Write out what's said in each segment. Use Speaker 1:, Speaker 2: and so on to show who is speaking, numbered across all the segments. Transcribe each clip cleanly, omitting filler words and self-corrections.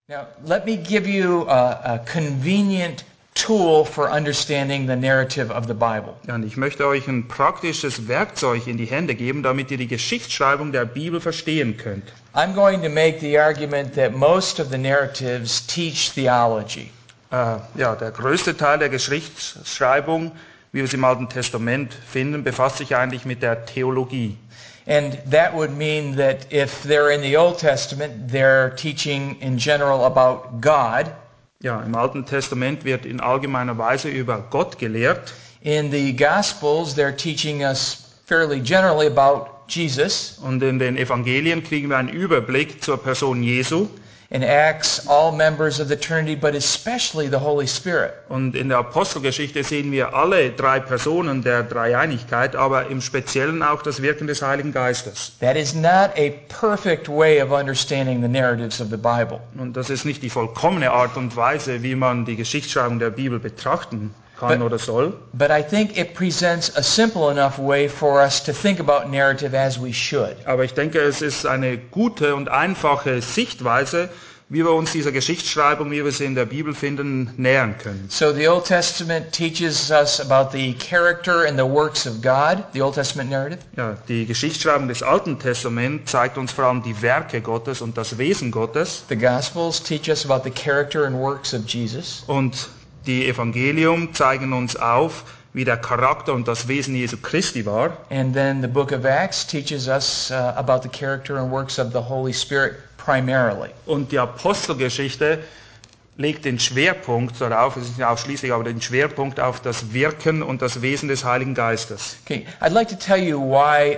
Speaker 1: Now, let me give you a convenient tool for understanding the narrative of the Bible.
Speaker 2: Ja, und ich möchte euch ein praktisches Werkzeug in die Hände geben, damit ihr die Geschichtsschreibung der Bibel verstehen könnt.
Speaker 1: I'm going to make the argument that most of the narratives teach theology.
Speaker 2: Ja, der größte Teil der Geschichtsschreibung, wie wir es im Alten Testament finden, befasst sich eigentlich mit der Theologie.
Speaker 1: And that would mean that if they're in the Old Testament, they're teaching in general about God.
Speaker 2: Ja, im Alten Testament wird in allgemeiner Weise über Gott gelehrt.
Speaker 1: In the Gospels, they're teaching us fairly generally about Jesus.
Speaker 2: Und in den Evangelien kriegen wir einen Überblick zur Person Jesu.
Speaker 1: In Acts, all members of the Trinity, but especially the Holy Spirit.
Speaker 2: Und in der Apostelgeschichte sehen wir alle drei Personen der Dreieinigkeit, aber im Speziellen auch das Wirken des Heiligen Geistes.
Speaker 1: That is not a perfect way of understanding the narratives of the Bible.
Speaker 2: Und das ist nicht die vollkommene Art und Weise, wie man die Geschichtsschreibung der Bibel betrachten kann oder soll.
Speaker 1: But I think it presents a simple enough way for us to think about narrative as we should.
Speaker 2: Aber ich denke, es ist eine gute und einfache Sichtweise, wie wir uns dieser Geschichtsschreibung, wie wir sie in der Bibel finden, nähern können.
Speaker 1: So the Old Testament teaches us about the character and the works of God, the Old Testament narrative.
Speaker 2: Ja, die Geschichtsschreibung des Alten Testaments zeigt uns vor allem die Werke Gottes und das Wesen Gottes.
Speaker 1: The Gospels teach us about the character and works of Jesus.
Speaker 2: Und die Evangelium zeigen uns auf, wie der Charakter und das Wesen Jesu Christi war.
Speaker 1: And then the book of Acts teaches us about the character and works of the Holy Spirit primarily.
Speaker 2: Und die Apostelgeschichte legt den Schwerpunkt darauf, es ist nicht ausschließlich, aber den Schwerpunkt auf das Wirken und das Wesen des Heiligen Geistes.
Speaker 1: Okay, I'd like to tell you why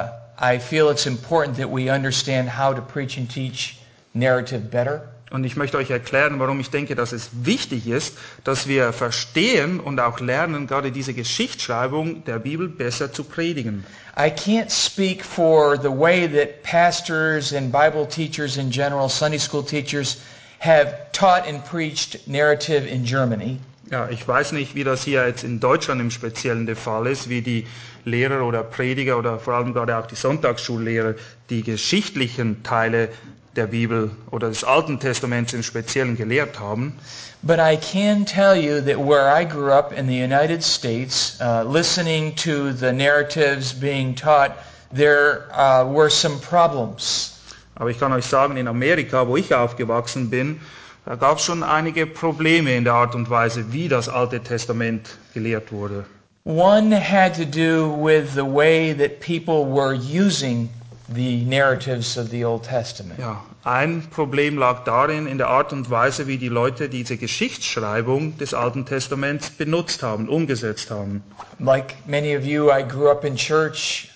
Speaker 1: I feel it's important that we understand how to preach and teach narrative better.
Speaker 2: Und ich möchte euch erklären, warum ich denke, dass es wichtig ist, dass wir verstehen und auch lernen, gerade diese Geschichtsschreibung der Bibel besser zu predigen.
Speaker 1: I can't speak for the way that pastors and Bible teachers in general, Sunday school teachers, have taught and preached narrative in Germany.
Speaker 2: Ja, ich weiß nicht, wie das hier jetzt in Deutschland im Speziellen der Fall ist, wie die Lehrer oder Prediger oder vor allem gerade auch die Sonntagsschullehrer die geschichtlichen Teile der Bibel oder des Alten Testaments im Speziellen gelehrt haben.
Speaker 1: But I can tell you that where I grew up in the United States, listening to the narratives being taught, there were some problems.
Speaker 2: Aber ich kann euch sagen, in Amerika, wo ich aufgewachsen bin, da gab es schon einige Probleme in der Art und Weise, wie das Alte Testament gelehrt wurde.
Speaker 1: One had to do with the way that people were using the narratives of the Old Testament.
Speaker 2: Ja, ein Problem lag darin, in der Art und Weise, wie die Leute diese Geschichtsschreibung des Alten Testaments benutzt haben, umgesetzt haben.
Speaker 1: Like many of you, I grew up in church.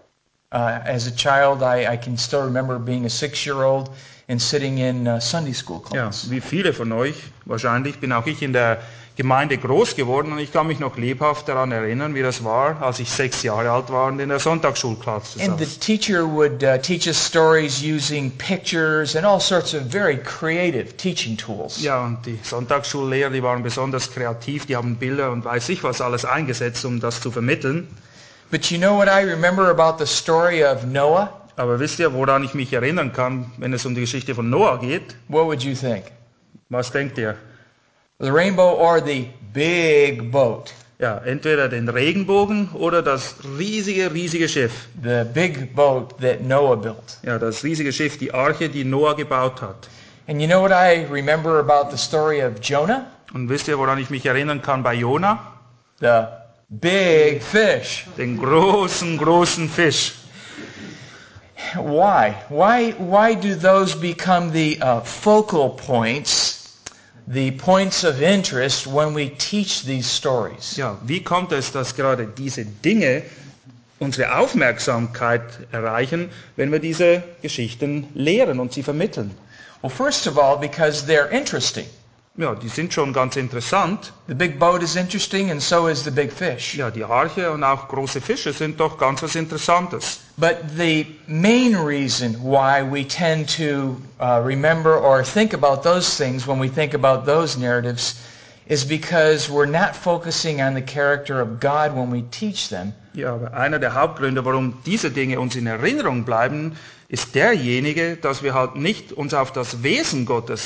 Speaker 1: As a child, I can still remember being a 6-year-old and sitting in Sunday school class.
Speaker 2: Ja, wie viele von euch wahrscheinlich bin auch ich in der Gemeinde groß geworden und ich kann mich noch lebhaft daran erinnern, wie das war, als ich 6 Jahre alt war und in der Sonntagsschulklasse
Speaker 1: And the
Speaker 2: saß.
Speaker 1: teacher would teach us stories using pictures and all sorts of very creative teaching tools.
Speaker 2: Ja, und die Sonntagsschullehrer, die waren besonders kreativ, die haben Bilder und weiß ich was alles eingesetzt, um das zu vermitteln.
Speaker 1: But you know what I remember about the story of Noah?
Speaker 2: Aber wisst ihr, woran ich mich erinnern kann, wenn es um die Geschichte von Noah geht?
Speaker 1: What would you think?
Speaker 2: Was denkt ihr?
Speaker 1: The rainbow or the big boat?
Speaker 2: Ja, entweder den Regenbogen oder das riesige Schiff.
Speaker 1: The big boat that Noah built.
Speaker 2: Ja, das riesige Schiff, die Arche, die Noah gebaut hat.
Speaker 1: And you know what I remember about the story of Jonah?
Speaker 2: Und wisst ihr, woran ich mich erinnern kann bei Jona?
Speaker 1: The big fish.
Speaker 2: Den großen Fisch.
Speaker 1: Why? Why do those become the focal points, the points of interest when we teach these stories?
Speaker 2: Ja, wie kommt es, dass gerade diese Dinge unsere Aufmerksamkeit erreichen, wenn wir diese Geschichten lehren und sie vermitteln?
Speaker 1: Well, first of all, because they're interesting.
Speaker 2: Ja, die sind schon ganz interessant.
Speaker 1: The big boat is interesting and so is the big fish.
Speaker 2: Ja, die Arche und auch große Fische sind doch ganz was Interessantes.
Speaker 1: But the main reason why we tend to remember or think about those things when we think about those narratives is because we're not focusing on the character of God when we teach them.
Speaker 2: Ja, aber einer der Hauptgründe, warum diese Dinge uns in Erinnerung bleiben, ist derjenige, dass wir halt nicht uns auf das Wesen Gottes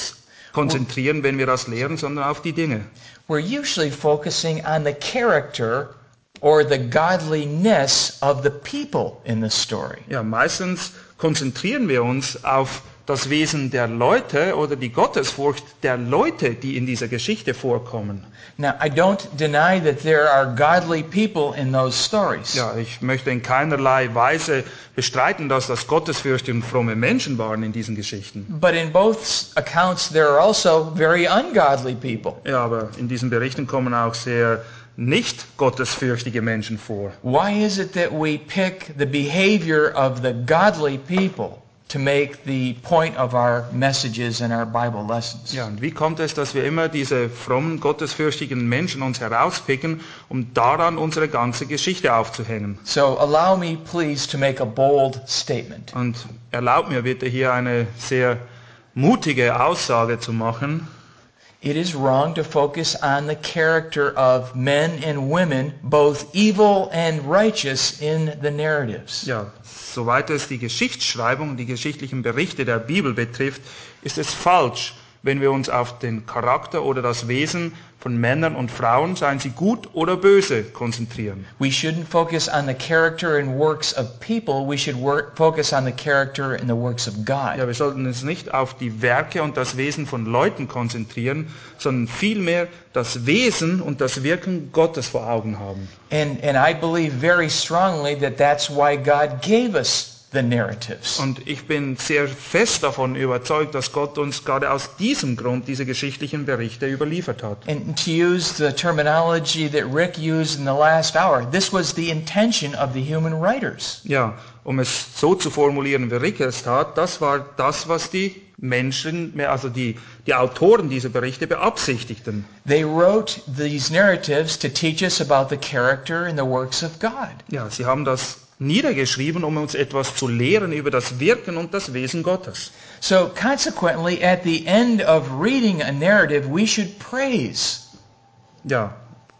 Speaker 2: konzentrieren, wenn wir das lehren, sondern auf die Dinge.
Speaker 1: We're usually focusing on the character or the godliness of the people in the story.
Speaker 2: Ja, meistens konzentrieren wir uns auf das Wesen der Leute oder die Gottesfurcht der Leute, die in dieser Geschichte vorkommen.
Speaker 1: Now, I don't deny that there are godly people in those stories.
Speaker 2: Ja, ich möchte in keinerlei Weise bestreiten, dass das gottesfürchtige und fromme Menschen waren in diesen Geschichten.
Speaker 1: But in both accounts, there are also very ungodly people.
Speaker 2: Ja, aber in diesen Berichten kommen auch sehr nicht gottesfürchtige Menschen vor.
Speaker 1: Why is it that we pick the behavior of the godly people to make the point of our messages and our Bible lessons?
Speaker 2: Ja, und wie kommt es, dass wir immer diese frommen, gottesfürchtigen Menschen uns herauspicken, um daran unsere ganze Geschichte aufzuhängen?
Speaker 1: So allow me please to make a bold statement.
Speaker 2: Und erlaubt mir bitte hier eine sehr mutige Aussage zu machen.
Speaker 1: It is wrong to focus on the character of men and women, both evil and righteous, in the narratives.
Speaker 2: Ja, soweit es die Geschichtsschreibung, die geschichtlichen Berichte der Bibel betrifft, ist es falsch, wenn wir uns auf den Charakter oder das Wesen von Männern und Frauen, seien sie gut oder böse, konzentrieren.
Speaker 1: We shouldn't focus on the character and works of people. We should focus on the character and the works of God.
Speaker 2: Ja, wir sollten uns nicht auf die Werke und das Wesen von Leuten konzentrieren, sondern vielmehr das Wesen und das Wirken Gottes vor Augen haben.
Speaker 1: And I believe very strongly that that's why God gave us the narratives.
Speaker 2: Und ich bin sehr fest davon überzeugt, dass Gott uns gerade aus diesem Grund diese geschichtlichen Berichte überliefert hat.
Speaker 1: And to use the terminology that Rick used in the last hour, this was the intention of the human writers.
Speaker 2: Ja, um es so zu formulieren, wie Rick es tat, das war das, was die Menschen, also die Autoren dieser Berichte beabsichtigten.
Speaker 1: They wrote these narratives to teach us about the character and the works of God.
Speaker 2: Ja, sie haben das niedergeschrieben, um uns etwas zu lehren über das Wirken und das Wesen Gottes.
Speaker 1: So consequently, at the end of reading a narrative, we should praise.
Speaker 2: Ja,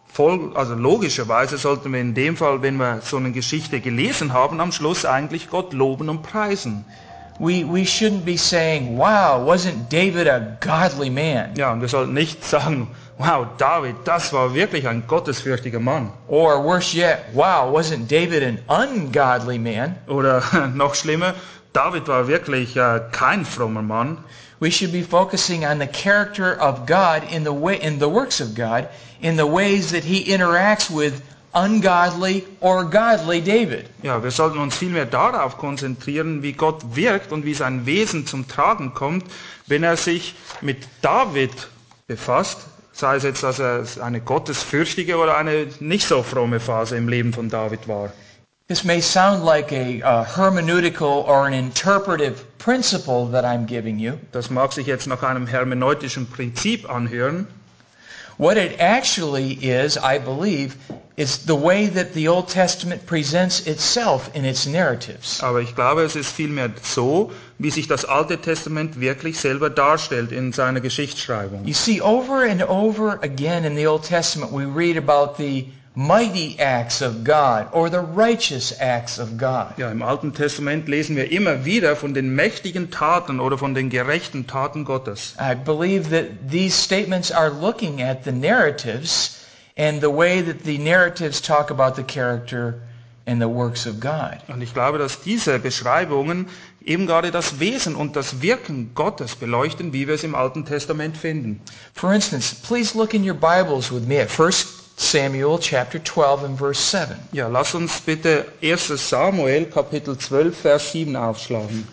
Speaker 2: also logischerweise sollten wir in dem Fall, wenn wir so eine Geschichte gelesen haben, am Schluss eigentlich Gott loben und preisen.
Speaker 1: We shouldn't be saying, wow, wasn't David a godly man?
Speaker 2: Ja, und wir sollten nicht sagen, wow, David, das war wirklich ein gottesfürchtiger Mann.
Speaker 1: Or worse yet, wow, wasn't David an ungodly man?
Speaker 2: Oder noch schlimmer, David war wirklich kein frommer Mann.
Speaker 1: We should be focusing on the character of God in the works of God, in the ways that he interacts with ungodly or godly David.
Speaker 2: Ja, wir sollten uns vielmehr darauf konzentrieren, wie Gott wirkt und wie sein Wesen zum Tragen kommt, wenn er sich mit David befasst, sei es jetzt, dass er eine gottesfürchtige oder eine nicht so fromme Phase im Leben von David war.
Speaker 1: This may sound like a hermeneutical or an interpretive principle that I'm giving you.
Speaker 2: Das mag sich jetzt nach einem hermeneutischen Prinzip anhören.
Speaker 1: What it actually is, I believe, is the way that the Old Testament presents itself in its narratives.
Speaker 2: Aber ich glaube, es ist vielmehr so, wie sich das Alte Testament wirklich selber darstellt in seiner Geschichtsschreibung.
Speaker 1: You see, over and over again in the Old Testament we read about the mighty acts of God or the righteous acts of God.
Speaker 2: Ja, im Alten Testament lesen wir immer wieder von den mächtigen Taten oder von den gerechten Taten Gottes.
Speaker 1: I believe that these statements are looking at the narratives and the way that the narratives talk about the character and the works of God.
Speaker 2: Und ich glaube, dass diese Beschreibungen eben gerade das Wesen und das Wirken Gottes beleuchten, wie wir es im Alten Testament finden.
Speaker 1: For instance, please look in your Bibles with me at 1 Samuel chapter 12 and verse 7.
Speaker 2: Ja, lass uns bitte 1. Samuel Kapitel 12 Vers 7 aufschlagen.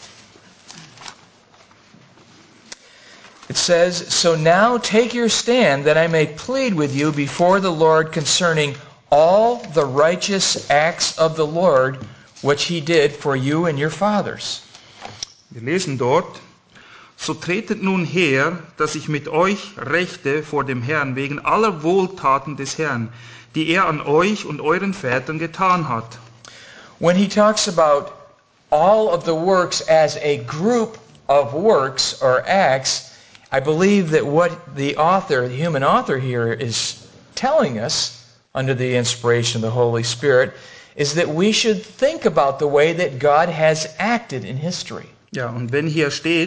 Speaker 1: It says, "So now take your stand that I may plead with you before the Lord concerning all the righteous acts of the Lord which he did for you and your fathers."
Speaker 2: Wir lesen dort: So tretet nun her, dass ich mit euch rechte vor dem Herrn wegen aller Wohltaten des Herrn, die er an euch und euren Vätern getan hat.
Speaker 1: When he talks about all of the works as a group of works or acts, I believe that what the human author here is telling us, under the inspiration of the Holy Spirit, is that we should think about the way that God has acted in history.
Speaker 2: Ja, und wenn hier steht,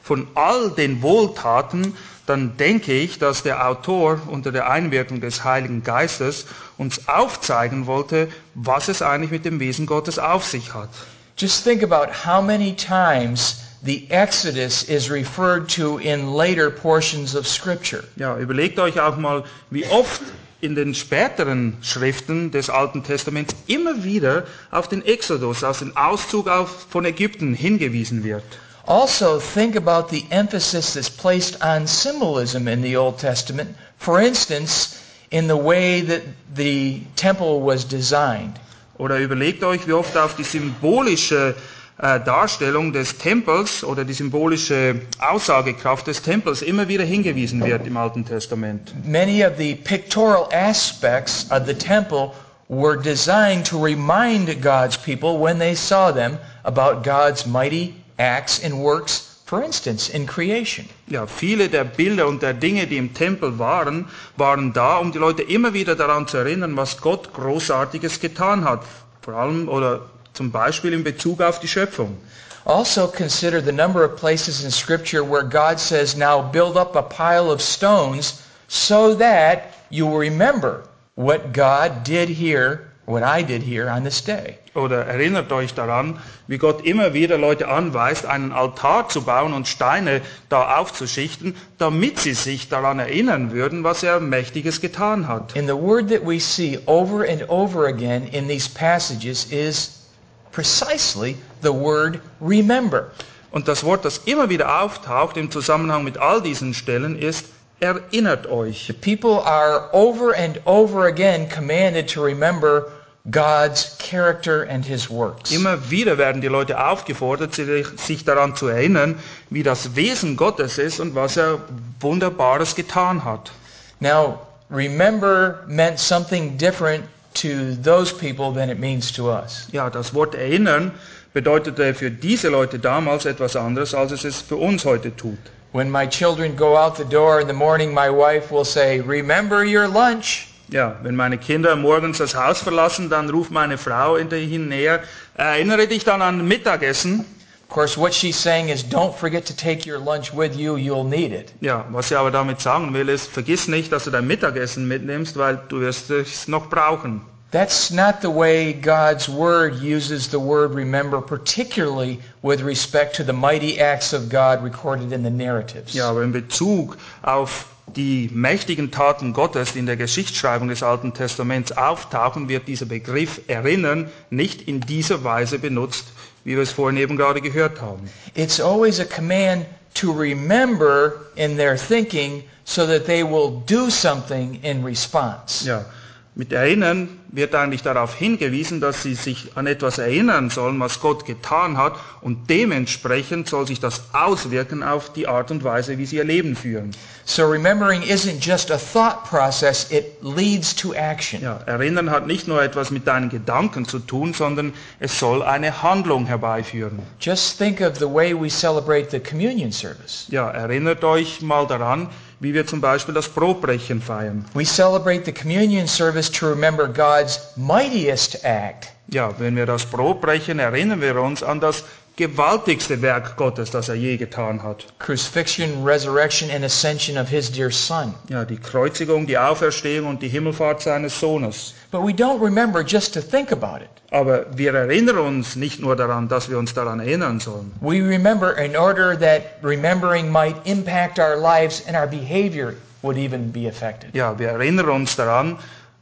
Speaker 2: von all den Wohltaten, dann denke ich, dass der Autor unter der Einwirkung des Heiligen Geistes uns aufzeigen wollte, was es eigentlich mit dem Wesen Gottes auf sich hat.
Speaker 1: Just think about how many times the Exodus is referred to in later portions of Scripture.
Speaker 2: Ja, überlegt euch auch mal, wie oft in den späteren Schriften des Alten Testaments immer wieder auf den Exodus, auf den Auszug von Ägypten hingewiesen wird.
Speaker 1: Also, think about the emphasis that's placed on symbolism in the Old Testament. For instance, in the way that the temple was designed.
Speaker 2: Oder überlegt euch, wie oft auf die symbolische Darstellung des Tempels oder die symbolische Aussagekraft des Tempels immer wieder hingewiesen wird im Alten Testament.
Speaker 1: Many of the pictorial aspects of the temple were designed to remind God's people when they saw them about God's mighty acts and works, for instance, in creation.
Speaker 2: Ja, viele der Bilder und der Dinge, die im Tempel waren da, um die Leute immer wieder daran zu erinnern, was Gott Großartiges getan hat. Vor allem oder zum Beispiel in Bezug auf die Schöpfung.
Speaker 1: Also consider the number of places in Scripture where God says, now build up a pile of stones so that you will remember what God did here, what I did here on this day.
Speaker 2: Oder erinnert euch daran, wie Gott immer wieder Leute anweist, einen Altar zu bauen und Steine da aufzuschichten, damit sie sich daran erinnern würden, was er Mächtiges getan hat.
Speaker 1: And the word that we see over and over again in these passages is precisely the word remember.
Speaker 2: Und das Wort, das immer wieder auftaucht im Zusammenhang mit all diesen Stellen, ist erinnert euch.
Speaker 1: The people are over and over again commanded to remember God's character and His works.
Speaker 2: Immer wieder werden die Leute aufgefordert, sich daran zu erinnern, wie das Wesen Gottes ist und was er Wunderbares getan hat.
Speaker 1: Now, remember meant something different to those people than it means to us.
Speaker 2: Ja, das Wort erinnern bedeutete für diese Leute damals etwas anderes, als es für uns heute tut.
Speaker 1: When my children go out the door in the morning, my wife will say, "Remember your lunch."
Speaker 2: Ja, wenn meine Kinder morgens das Haus verlassen, dann ruft meine Frau ihnen näher, erinnere dich dann an Mittagessen.
Speaker 1: Of course, what she's saying is, don't forget to take your lunch with you, you'll need it.
Speaker 2: Ja, was sie aber damit sagen will, ist, vergiss nicht, dass du dein Mittagessen mitnimmst, weil du wirst es noch brauchen.
Speaker 1: That's not the way God's Word uses the word remember, particularly with respect to the mighty acts of God recorded in the narratives.
Speaker 2: Ja, aber in Bezug auf die mächtigen Taten Gottes, die in der Geschichtsschreibung des Alten Testaments auftauchen, wird dieser Begriff erinnern nicht in dieser Weise benutzt, wie wir es vorhin eben gerade gehört haben.
Speaker 1: It's always a command to remember in their thinking so that they will do something in response.
Speaker 2: Ja, mit Erinnern wird eigentlich darauf hingewiesen, dass sie sich an etwas erinnern sollen, was Gott getan hat, und dementsprechend soll sich das auswirken auf die Art und Weise, wie sie ihr Leben führen.
Speaker 1: So remembering isn't just a thought process, it leads to action.
Speaker 2: Ja, Erinnern hat nicht nur etwas mit deinen Gedanken zu tun, sondern es soll eine Handlung herbeiführen.
Speaker 1: Just think of the way we celebrate the communion service.
Speaker 2: Ja, erinnert euch mal daran, wie wir zum Beispiel das Brotbrechen feiern.
Speaker 1: We celebrate the communion service to remember God's mightiest act.
Speaker 2: Ja, wenn wir das Brot brechen, erinnern wir uns an das gewaltigste Werk Gottes, das er je getan hat.
Speaker 1: Crucifixion, resurrection, and ascension of His dear Son.
Speaker 2: Ja, die Kreuzigung, die Auferstehung und die Himmelfahrt seines Sohnes.
Speaker 1: But we don't remember just to think about it.
Speaker 2: Aber wir erinnern uns nicht nur daran, dass wir uns daran erinnern sollen.
Speaker 1: We remember in order that remembering might impact our lives and our behavior would even be affected.
Speaker 2: Ja, wir erinnern uns daran,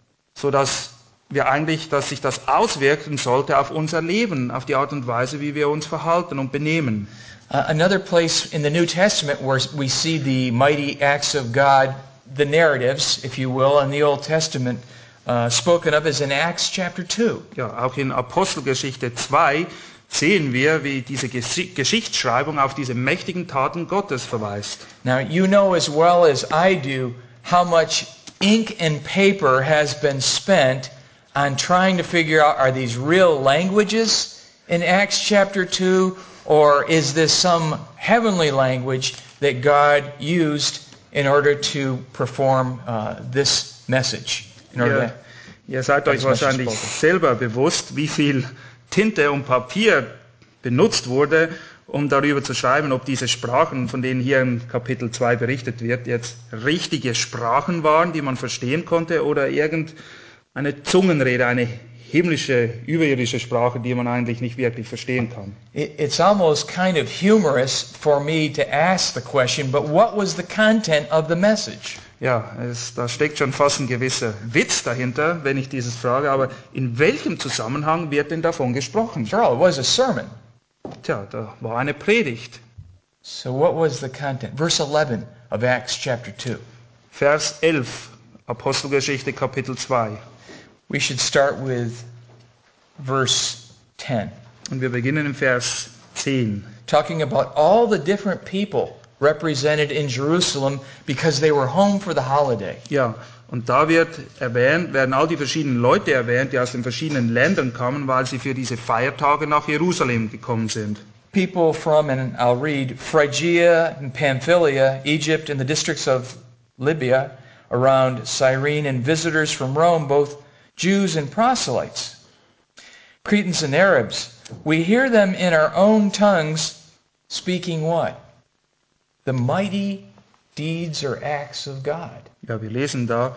Speaker 2: sodass sich das auswirken sollte auf unser Leben, auf die Art und Weise, wie wir uns verhalten und benehmen.
Speaker 1: Another place in the New Testament where we see the mighty acts of God, the narratives, if you will, in the Old Testament spoken of is in Acts chapter 2.
Speaker 2: Ja, auch in Apostelgeschichte 2 sehen wir, wie diese Geschichtsschreibung auf diese mächtigen Taten Gottes verweist.
Speaker 1: Now, you know as well as I do how much ink and paper has been spent on trying to figure out, are these real languages in Acts chapter 2, or is this some heavenly language that God used in order to perform this message?
Speaker 2: Ihr seid euch wahrscheinlich selber bewusst, wie viel Tinte und Papier benutzt wurde, um darüber zu schreiben, ob diese Sprachen, von denen hier in Kapitel 2 berichtet wird, jetzt richtige Sprachen waren, die man verstehen konnte, oder irgendeine Zungenrede, eine himmlische, überirdische Sprache, die man eigentlich nicht wirklich verstehen kann.
Speaker 1: It's almost kind of humorous for me to ask the question, but what was the content of the message?
Speaker 2: Ja, da steckt schon fast ein gewisser Witz dahinter, wenn ich dieses frage, aber in welchem Zusammenhang wird denn davon gesprochen?
Speaker 1: After all, it was a sermon.
Speaker 2: Tja, da war eine Predigt.
Speaker 1: So what was the content? Verse 11 of Acts chapter 2.
Speaker 2: Vers 11, Apostelgeschichte Kapitel 2.
Speaker 1: We should start with verse 10.
Speaker 2: Und wir beginnen im Vers 10.
Speaker 1: Talking about all the different people represented in Jerusalem because they were home for the holiday.
Speaker 2: Ja, und da werden all die verschiedenen Leute erwähnt, die aus den verschiedenen Ländern kamen, weil sie für diese Feiertage nach Jerusalem gekommen sind.
Speaker 1: People from, and I'll read, Phrygia and Pamphylia, Egypt, and the districts of Libya around Cyrene, and visitors from Rome, both Jews and proselytes, Cretans and Arabs. We hear them in our own tongues speaking what? The mighty deeds or acts of God.
Speaker 2: Ja, wir lesen da,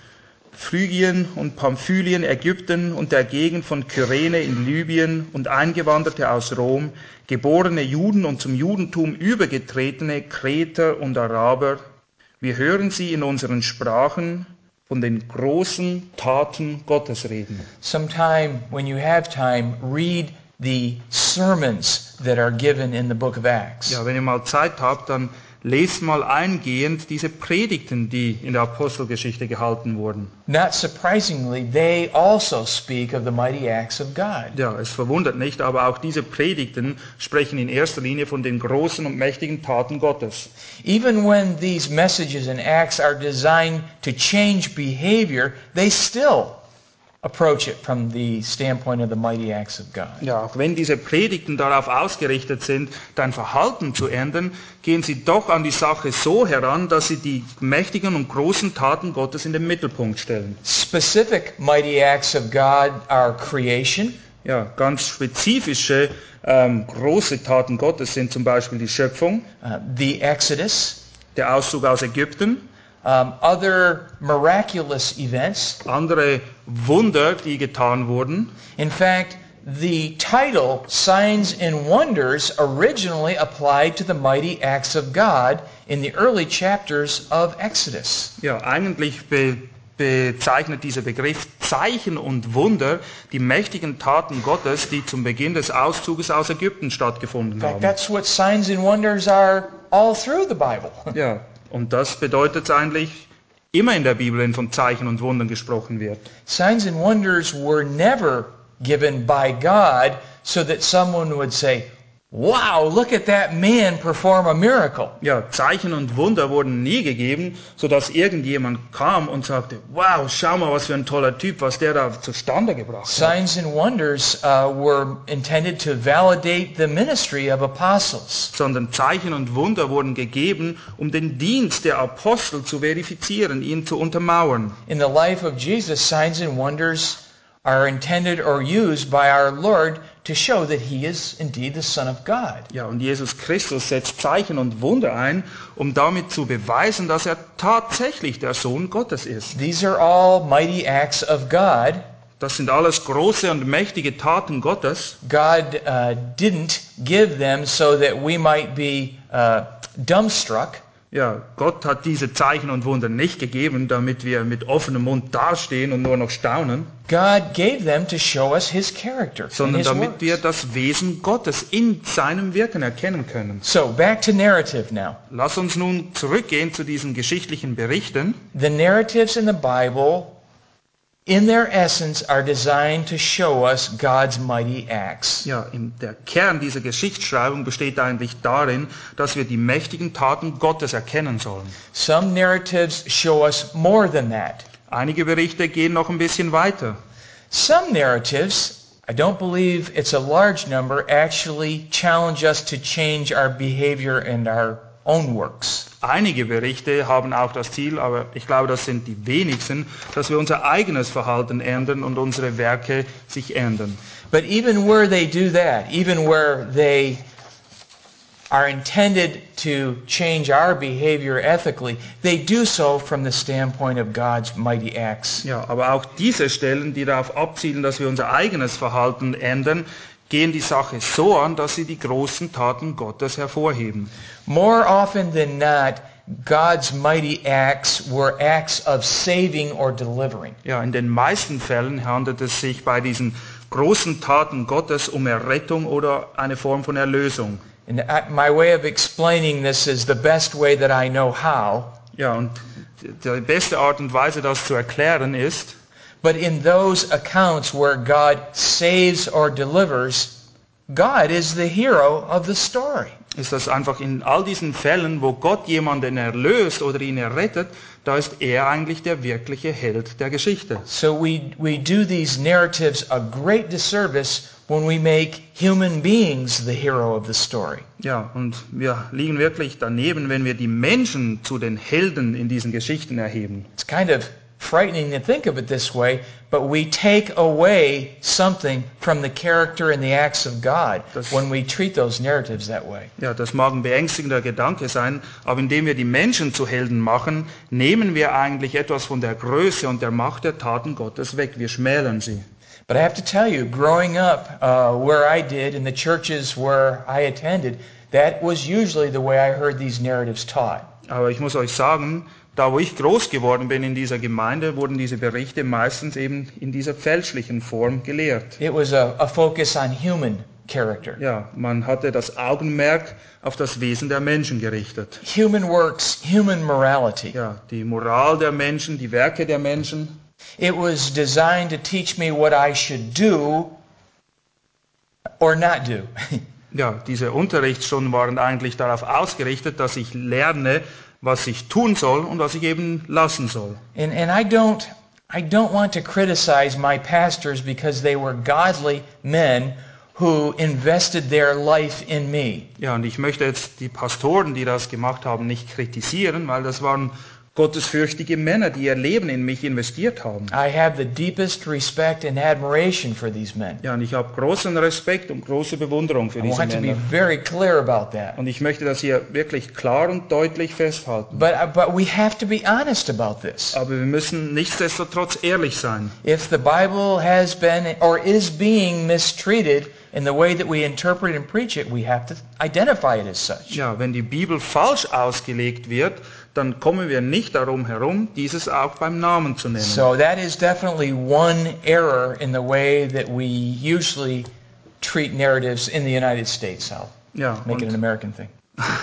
Speaker 2: Phrygien und Pamphylien, Ägypten und der Gegend von Kyrene in Libyen und Eingewanderte aus Rom, geborene Juden und zum Judentum übergetretene Kreter und Araber. Wir hören sie in unseren Sprachen von den großen Taten Gottes reden.
Speaker 1: Sometime, when you have time, read the sermons that are given in the book of Acts.
Speaker 2: Ja, wenn ihr mal Zeit habt, dann lest mal eingehend diese Predigten, die in der Apostelgeschichte gehalten wurden.
Speaker 1: Not surprisingly, they also speak of the mighty acts of God.
Speaker 2: Ja, es verwundert nicht, aber auch diese Predigten sprechen in erster Linie von den großen und mächtigen Taten Gottes.
Speaker 1: Even when these messages and acts are designed to change behavior, they still approach it from the standpoint of the mighty acts of God.
Speaker 2: Ja, auch wenn diese Predigten darauf ausgerichtet sind, dein Verhalten zu ändern, gehen sie doch an die Sache so heran, dass sie die mächtigen und großen Taten Gottes in den Mittelpunkt stellen.
Speaker 1: Specific mighty acts of God are creation,
Speaker 2: Ja, ganz spezifische große Taten Gottes sind zum Beispiel die Schöpfung,
Speaker 1: the Exodus,
Speaker 2: der Auszug aus Ägypten,
Speaker 1: other miraculous events.
Speaker 2: andere Wunder, die getan wurden.
Speaker 1: In fact, the title Signs and Wonders originally applied to the mighty acts of God in the early chapters of Exodus.
Speaker 2: Ja, eigentlich bezeichnet dieser Begriff Zeichen und Wunder die mächtigen Taten Gottes, die zum Beginn des Auszuges aus Ägypten stattgefunden
Speaker 1: In fact,
Speaker 2: haben.
Speaker 1: that's what signs and wonders are all through the Bible.
Speaker 2: Ja, und das bedeutet eigentlich immer in der Bibel, wenn von Zeichen und Wundern gesprochen wird.
Speaker 1: Signs and wonders were never given by God so that someone would say, wow, look at that man perform a miracle.
Speaker 2: Ja, Zeichen und Wunder wurden nie gegeben, sodass irgendjemand kam und sagte, wow, schau mal, was für ein toller Typ, was der da zustande gebracht hat.
Speaker 1: Signs and wonders were intended to validate the ministry of apostles.
Speaker 2: Sondern Zeichen und Wunder wurden gegeben, um den Dienst der Apostel zu verifizieren, ihn zu untermauern.
Speaker 1: In the life of Jesus, signs and wonders are intended or used by our Lord to show that he is indeed the Son of God.
Speaker 2: Ja, und Jesus Christus setzt Zeichen und Wunder ein, um damit zu beweisen, dass er tatsächlich der Sohn Gottes ist.
Speaker 1: These are all mighty acts of God.
Speaker 2: Das sind alles große und mächtige Taten Gottes.
Speaker 1: God didn't give them so that we might be dumbstruck.
Speaker 2: Ja, Gott hat diese Zeichen und Wunder nicht gegeben, damit wir mit offenem Mund dastehen und nur noch staunen,
Speaker 1: God gave them to show us his character and
Speaker 2: sondern
Speaker 1: his
Speaker 2: damit
Speaker 1: works.
Speaker 2: wir das Wesen Gottes in seinem Wirken erkennen können.
Speaker 1: So, back to narrative now.
Speaker 2: Lass uns nun zurückgehen zu diesen geschichtlichen Berichten.
Speaker 1: The narratives in the Bible, in their essence, are designed to show us God's mighty acts.
Speaker 2: Ja, der Kern dieser Geschichtsschreibung besteht eigentlich darin, dass wir die mächtigen Taten Gottes erkennen sollen.
Speaker 1: Some narratives show us more than that.
Speaker 2: Einige Berichte gehen noch ein bisschen weiter.
Speaker 1: Some narratives, I don't believe it's a large number, actually challenge us to change our behavior and our own works.
Speaker 2: Einige Berichte haben auch das Ziel, aber ich glaube, das sind die wenigsten, dass wir unser eigenes Verhalten ändern und unsere Werke sich ändern.
Speaker 1: But even where they do that, even where they are intended to change our behavior ethically, they do so from the standpoint of God's mighty acts.
Speaker 2: Ja, aber auch diese Stellen, die darauf abzielen, dass wir unser eigenes Verhalten ändern, gehen die Sache so an, dass sie die großen Taten Gottes hervorheben.
Speaker 1: More often than not, God's mighty acts were acts of saving or delivering.
Speaker 2: Ja, in den meisten Fällen handelt es sich bei diesen großen Taten Gottes um Errettung oder eine Form von Erlösung.
Speaker 1: And my way of explaining this is the best way that I know how.
Speaker 2: Ja, und die beste Art und Weise, das zu erklären, ist,
Speaker 1: But in those accounts where God saves or delivers, God is the hero of the story.
Speaker 2: ist das einfach in all diesen Fällen, wo Gott jemanden erlöst oder ihn errettet, da ist er eigentlich der wirkliche Held der Geschichte.
Speaker 1: So we do these narratives a great disservice when we make human beings the hero of the story.
Speaker 2: Ja, und wir liegen wirklich daneben, wenn wir die Menschen zu den Helden in diesen Geschichten erheben.
Speaker 1: It's kind of frightening to think of it this way, but we take away something from the character and the acts of God when we treat those narratives that way.
Speaker 2: Ja, das mag ein beängstigender Gedanke sein, aber indem wir die Menschen zu Helden machen, nehmen wir eigentlich etwas von der Größe und der Macht der Taten Gottes weg. Wir schmälern sie.
Speaker 1: But I have to tell you, growing up where I did, in the churches where I attended, that was usually the way I heard these narratives taught.
Speaker 2: Aber ich muss euch sagen, da wo ich groß geworden bin in dieser Gemeinde, wurden diese Berichte meistens eben in dieser fälschlichen Form gelehrt.
Speaker 1: It was a focus on human character.
Speaker 2: Ja, man hatte das Augenmerk auf das Wesen der Menschen gerichtet.
Speaker 1: Human works, human morality.
Speaker 2: Ja, die Moral der Menschen, die Werke der Menschen.
Speaker 1: It was designed to teach me what I should do or not do.
Speaker 2: Ja, diese Unterrichtsstunden waren eigentlich darauf ausgerichtet, dass ich lerne, was ich tun soll und was ich eben lassen soll.
Speaker 1: And I don't want to criticize my pastors because they were godly men who invested their life in me.
Speaker 2: Ja, und ich möchte jetzt die Pastoren, die das gemacht haben, nicht kritisieren, weil das waren gottesfürchtige Männer, die ihr Leben in mich investiert haben.
Speaker 1: I have the deepest respect and admiration for these men.
Speaker 2: Ja, und ich habe großen Respekt und große Bewunderung für
Speaker 1: I
Speaker 2: diese
Speaker 1: want to be
Speaker 2: Männer.
Speaker 1: very clear about that.
Speaker 2: Und ich möchte das hier wirklich klar und deutlich festhalten.
Speaker 1: But we have to be honest about this.
Speaker 2: Aber wir müssen nichtsdestotrotz ehrlich sein.
Speaker 1: If the Bible has been or is being mistreated in the way that we interpret and preach it, we have to identify it as such.
Speaker 2: Ja, wenn die Bibel falsch ausgelegt wird, dann kommen wir nicht darum herum, dieses auch beim Namen zu nennen.
Speaker 1: So that is definitely one error in the way that we usually treat narratives in the United States. I'll
Speaker 2: Ja,
Speaker 1: make it an
Speaker 2: und
Speaker 1: American thing.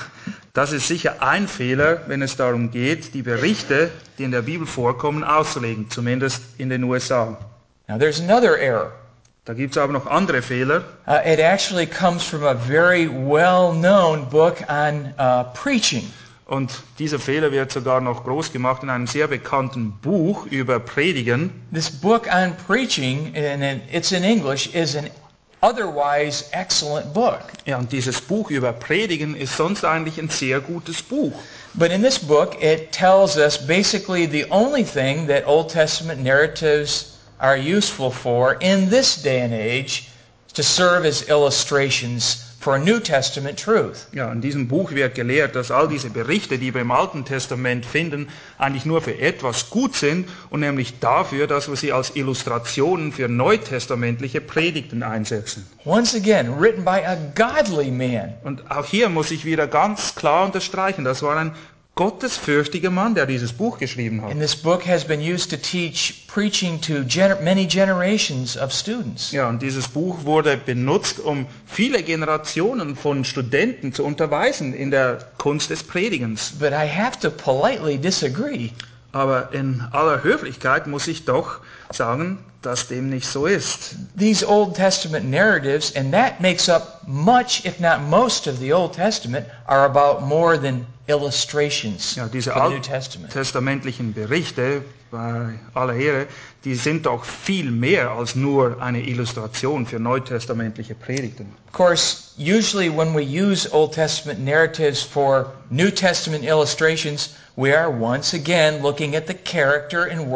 Speaker 2: das ist sicher ein Fehler, wenn es darum geht, die Berichte, die in der Bibel vorkommen, auszulegen, zumindest in den USA.
Speaker 1: Now there's another error.
Speaker 2: Da gibt es aber noch andere Fehler.
Speaker 1: It actually comes from a very well-known book on preaching.
Speaker 2: Und dieser Fehler wird sogar noch groß gemacht in einem sehr bekannten Buch über Predigen.
Speaker 1: This book on preaching, and it's in English, is an otherwise excellent book.
Speaker 2: Ja, und dieses Buch über Predigen ist sonst eigentlich ein sehr gutes Buch.
Speaker 1: But in this book, it tells us basically the only thing that Old Testament narratives are useful for in this day and age to serve as illustrations for New Testament truth.
Speaker 2: Ja, in diesem Buch wird gelehrt, dass all diese Berichte, die wir im Alten Testament finden, eigentlich nur für etwas gut sind und nämlich dafür, dass wir sie als Illustrationen für neutestamentliche Predigten einsetzen.
Speaker 1: Once again, written by a godly man.
Speaker 2: Und auch hier muss ich wieder ganz klar unterstreichen, das war ein gottesfürchtiger Mann, der dieses Buch geschrieben hat.
Speaker 1: And this book has been used to teach preaching to many generations of students.
Speaker 2: Ja, und dieses Buch wurde benutzt, um viele Generationen von Studenten zu unterweisen in der Kunst des Predigens.
Speaker 1: But I have to politely disagree.
Speaker 2: Aber in aller Höflichkeit muss ich doch sagen, dass dem nicht so ist.
Speaker 1: These Old Testament narratives, and that makes up much, if not most of the Old Testament, are about more than illustrations
Speaker 2: Ja, diese
Speaker 1: for the New Testament.
Speaker 2: alttestamentlichen Berichte, bei aller Ehre, die sind doch viel mehr als nur eine Illustration für neutestamentliche Predigten.
Speaker 1: Of course, usually when we use Old Testament narratives for New Testament illustrations, we are once again looking at the character and works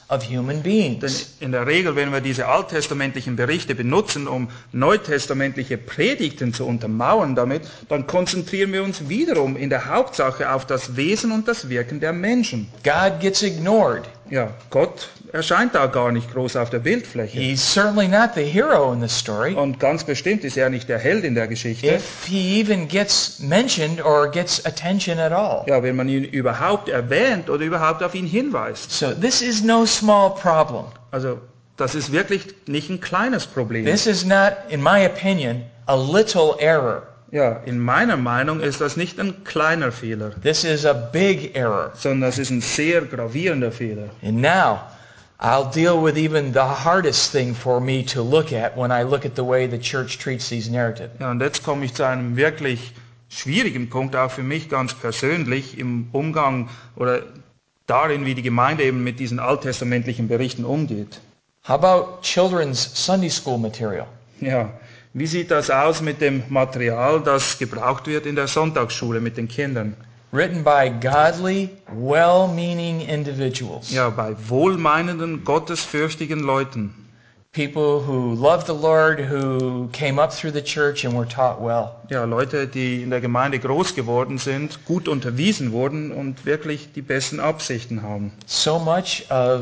Speaker 1: of human
Speaker 2: Denn
Speaker 1: beings.
Speaker 2: in der Regel, wenn wir diese alttestamentlichen Berichte benutzen, um neutestamentliche Predigten zu untermauern damit, dann konzentrieren wir uns wiederum in der Hauptsache auf das Wesen und das Wirken der Menschen.
Speaker 1: God gets ignored.
Speaker 2: Ja, Gott erscheint da gar nicht groß auf der Bildfläche.
Speaker 1: He's certainly not the hero in the story.
Speaker 2: Und ganz bestimmt ist er nicht der Held in der Geschichte.
Speaker 1: If he even gets mentioned or gets attention at all.
Speaker 2: Ja, wenn man ihn überhaupt erwähnt oder überhaupt auf ihn hinweist.
Speaker 1: So this is no small problem.
Speaker 2: Also das ist wirklich nicht ein kleines Problem.
Speaker 1: This is not, in my opinion, a little error.
Speaker 2: Ja, in meiner Meinung ist das nicht ein kleiner Fehler,
Speaker 1: This is a big error.
Speaker 2: sondern das ist ein sehr gravierender Fehler.
Speaker 1: And now, I'll deal with even the hardest thing for me to look at when I look at the way the church treats these narratives.
Speaker 2: Ja, und jetzt komme ich zu einem wirklich schwierigen Punkt, auch für mich ganz persönlich, im Umgang oder darin, wie die Gemeinde eben mit diesen alttestamentlichen Berichten umgeht.
Speaker 1: How about children's Sunday school material?
Speaker 2: Ja, wie sieht das aus mit dem Material, das gebraucht wird in der Sonntagsschule mit den Kindern?
Speaker 1: Written by godly, well-meaning individuals.
Speaker 2: Ja, bei wohlmeinenden, gottesfürchtigen Leuten.
Speaker 1: People who love the Lord, who came up through the church and were taught well.
Speaker 2: Ja, Leute, die in der Gemeinde groß geworden sind, gut unterwiesen wurden und wirklich die besten Absichten haben.
Speaker 1: So much of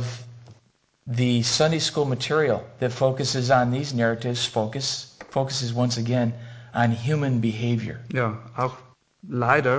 Speaker 1: the Sunday school material that focuses on these narratives focuses once again on human behavior.
Speaker 2: Ja, auch leider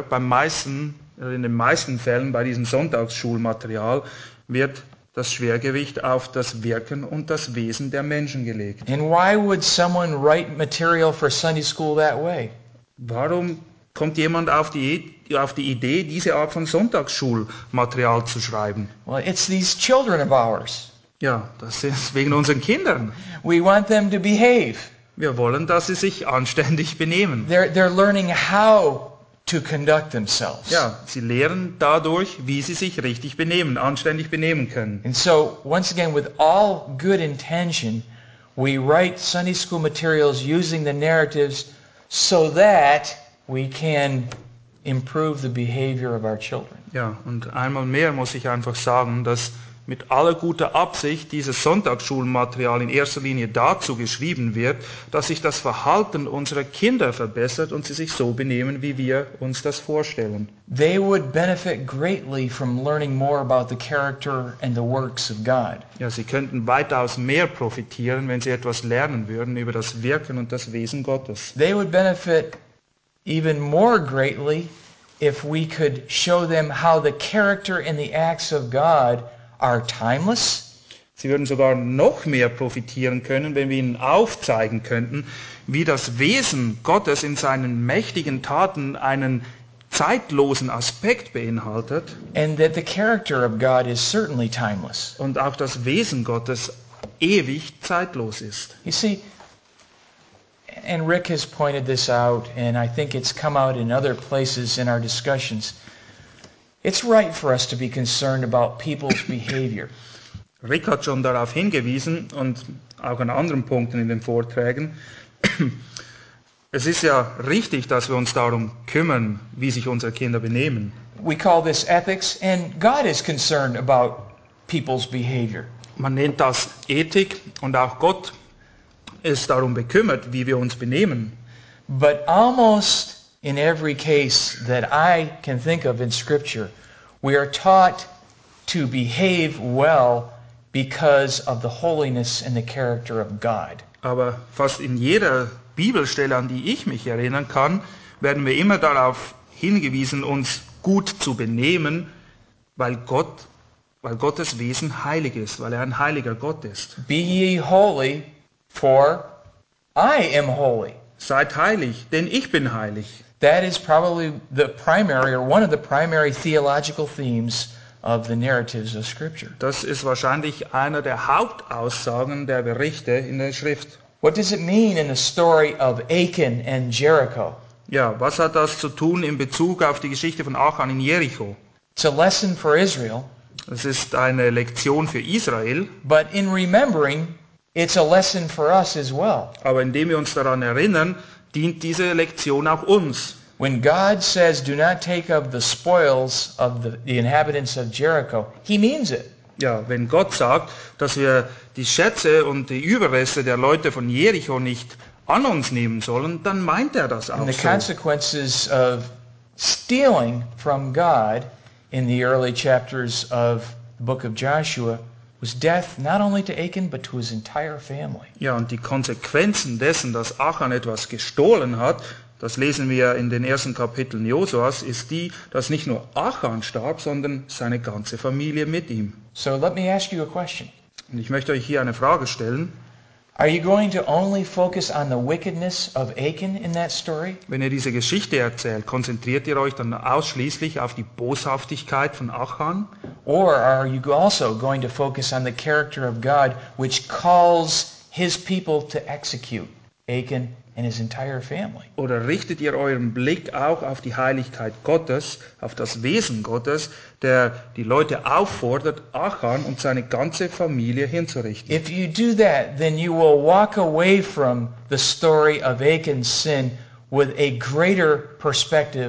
Speaker 2: in den meisten Fällen bei diesem Sonntagsschulmaterial wird das Schwergewicht auf das Wirken und das Wesen der Menschen gelegt.
Speaker 1: And why would someone write material for Sunday school that way?
Speaker 2: Warum kommt jemand auf die Idee, diese Art von Sonntagsschulmaterial zu schreiben?
Speaker 1: Well, it's these children of ours.
Speaker 2: Ja, das ist wegen unseren Kindern.
Speaker 1: We want them to behave.
Speaker 2: Wir wollen, dass sie sich anständig benehmen.
Speaker 1: They're learning how to conduct themselves.
Speaker 2: Ja, sie lernen dadurch, wie sie sich richtig benehmen, anständig benehmen können.
Speaker 1: And so, once again, with all good intention, we write Sunday school materials using the narratives so that we can improve the behavior of our children.
Speaker 2: Ja, und einmal mehr muss ich einfach sagen, dass mit aller guter Absicht dieses Sonntagsschulmaterial in erster Linie dazu geschrieben wird, dass sich das Verhalten unserer Kinder verbessert und sie sich so benehmen, wie wir uns das vorstellen.
Speaker 1: They would benefit greatly from learning more about the character and the works of God.
Speaker 2: Ja, sie könnten weitaus mehr profitieren, wenn sie etwas lernen würden über das Wirken und das Wesen Gottes.
Speaker 1: They would benefit even more greatly if we could show them how the character and the acts of God are timeless.
Speaker 2: Sie würden sogar noch mehr profitieren können, wenn wir ihnen aufzeigen könnten, wie das Wesen Gottes in seinen mächtigen Taten einen zeitlosen Aspekt beinhaltet
Speaker 1: And that the character of God is certainly timeless.
Speaker 2: und auch das Wesen Gottes ewig zeitlos ist.
Speaker 1: You see, and Rick has pointed this out, and I think it's come out in other places in our discussions. It's right for us to be concerned about people's behavior.
Speaker 2: Rick hat schon darauf hingewiesen und auch an anderen Punkten in den Vorträgen. Es ist ja richtig, dass wir uns darum kümmern, wie sich unsere Kinder benehmen.
Speaker 1: We call this ethics, and God is concerned about people's behavior.
Speaker 2: Man nennt das Ethik und auch Gott ist darum bekümmert, wie wir uns benehmen.
Speaker 1: But almost in every case that I can think of in Scripture, we are taught to behave well because of the holiness and the character of God.
Speaker 2: Aber fast in jeder Bibelstelle, an die ich mich erinnern kann, werden wir immer darauf hingewiesen, uns gut zu benehmen, weil Gottes Wesen heilig ist, weil er ein heiliger Gott ist.
Speaker 1: Be ye holy, for I am holy.
Speaker 2: Seid heilig, denn ich bin heilig.
Speaker 1: That is probably the primary or one of the primary theological themes of the narratives of Scripture.
Speaker 2: Das ist wahrscheinlich einer der Hauptaussagen der Berichte in der Schrift.
Speaker 1: What does it mean in the story of Achan and Jericho?
Speaker 2: Ja, was hat das zu tun in Bezug auf die Geschichte von Achan in Jericho?
Speaker 1: It's a lesson for Israel,
Speaker 2: Es ist eine Lektion für Israel,
Speaker 1: but in remembering, it's a lesson for us as well.
Speaker 2: aber indem wir uns daran erinnern, dient diese Lektion auch uns.
Speaker 1: When God says, do not take of the spoils of the inhabitants of Jericho, he means it.
Speaker 2: Ja, wenn Gott sagt, dass wir die Schätze und die Überreste der Leute von Jericho nicht an uns nehmen sollen, dann meint er das
Speaker 1: And
Speaker 2: auch
Speaker 1: the
Speaker 2: so.
Speaker 1: consequences of stealing from God in the early chapters of the book of Joshua was death not only to Achan but to his entire family.
Speaker 2: Ja, und die Konsequenzen dessen, dass Achan etwas gestohlen hat, das lesen wir in den ersten Kapiteln Josuas, ist die, dass nicht nur Achan starb, sondern seine ganze Familie mit ihm.
Speaker 1: So let me ask you a question.
Speaker 2: Und ich möchte euch hier eine Frage stellen.
Speaker 1: Are you going to only focus on the wickedness of Achan in that story?
Speaker 2: Wenn ihr diese Geschichte erzählt, konzentriert ihr euch dann ausschließlich auf die Boshaftigkeit von Achan?
Speaker 1: Or are you also going to focus on the character of God which calls his people to execute Achan and his entire family?
Speaker 2: Oder richtet ihr euren Blick auch auf die Heiligkeit Gottes, auf das Wesen Gottes, der die Leute auffordert, Achan und seine ganze Familie hinzurichten?
Speaker 1: If you do that, then you will walk away from the story of Achan's sin with a greater perspective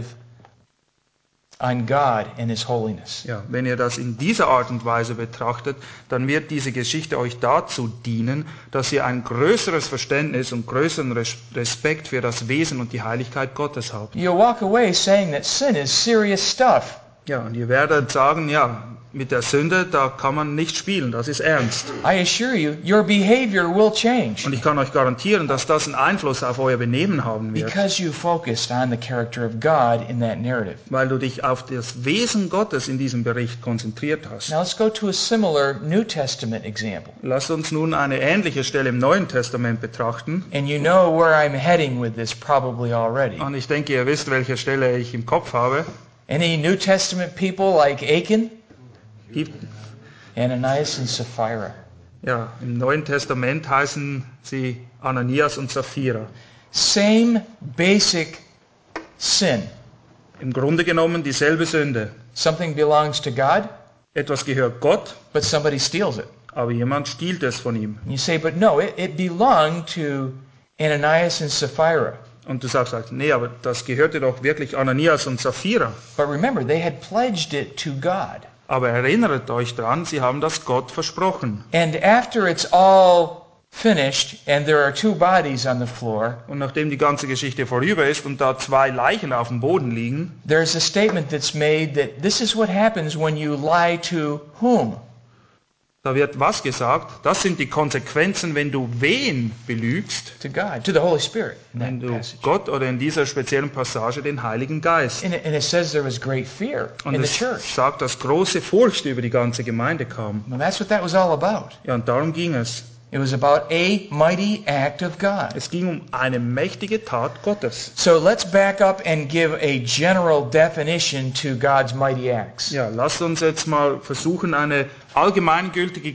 Speaker 1: on God and his holiness.
Speaker 2: Ja, wenn ihr das in dieser Art und Weise betrachtet, dann wird diese Geschichte euch dazu dienen, dass ihr ein größeres Verständnis und größeren Respekt für das Wesen und die Heiligkeit Gottes habt.
Speaker 1: You'll walk away saying that sin is serious stuff.
Speaker 2: Ja, und ihr werdet sagen, ja, mit der Sünde, da kann man nicht spielen, das ist ernst.
Speaker 1: I assure you, your behavior will change
Speaker 2: Und ich kann euch garantieren, dass das einen Einfluss auf euer Benehmen haben wird,
Speaker 1: because you focused on the character of God in that narrative.
Speaker 2: weil du dich auf das Wesen Gottes in diesem Bericht konzentriert hast.
Speaker 1: Now let's go to a similar New Testament example.
Speaker 2: Lasst uns nun eine ähnliche Stelle im Neuen Testament betrachten.
Speaker 1: And you know where I'm heading with this probably already.
Speaker 2: Und ich denke, ihr wisst, welche Stelle ich im Kopf habe.
Speaker 1: Any New Testament people like Achan?
Speaker 2: Gibt,
Speaker 1: Ananias and Sapphira.
Speaker 2: ja, im Neuen Testament heißen sie Ananias und Sapphira.
Speaker 1: Same basic sin.
Speaker 2: Im Grunde genommen dieselbe Sünde.
Speaker 1: Something belongs to God,
Speaker 2: Etwas gehört Gott,
Speaker 1: but somebody steals it.
Speaker 2: aber jemand stiehlt es von ihm.
Speaker 1: And you say, but no, it belonged to Ananias and Sapphira.
Speaker 2: Und du sagst halt, nee, aber das gehörte doch wirklich Ananias und Sapphira.
Speaker 1: But remember, they had pledged it to God.
Speaker 2: Aber erinnert euch dran, sie haben das Gott versprochen.
Speaker 1: And after it's all finished and there are two bodies on the floor,
Speaker 2: Und nachdem die ganze Geschichte vorüber ist und da zwei Leichen auf dem Boden liegen,
Speaker 1: there's a statement that's made that this is what happens when you lie to whom?
Speaker 2: da wird was gesagt? Das sind die Konsequenzen, wenn du wen belügst?
Speaker 1: To God, to the Holy Spirit in
Speaker 2: Wenn
Speaker 1: that
Speaker 2: du
Speaker 1: passage.
Speaker 2: Gott oder in dieser speziellen Passage den Heiligen Geist.
Speaker 1: And it says there was great fear
Speaker 2: Und
Speaker 1: in the
Speaker 2: es
Speaker 1: church.
Speaker 2: sagt, dass große Furcht über die ganze Gemeinde kam.
Speaker 1: Well, that's what that was all about.
Speaker 2: Ja, und darum ging es.
Speaker 1: It was about a mighty act of God.
Speaker 2: Es ging um eine mächtige Tat Gottes.
Speaker 1: So let's back up and give a general definition to God's mighty acts.
Speaker 2: Ja, lasst uns jetzt mal versuchen, eine allgemeingültige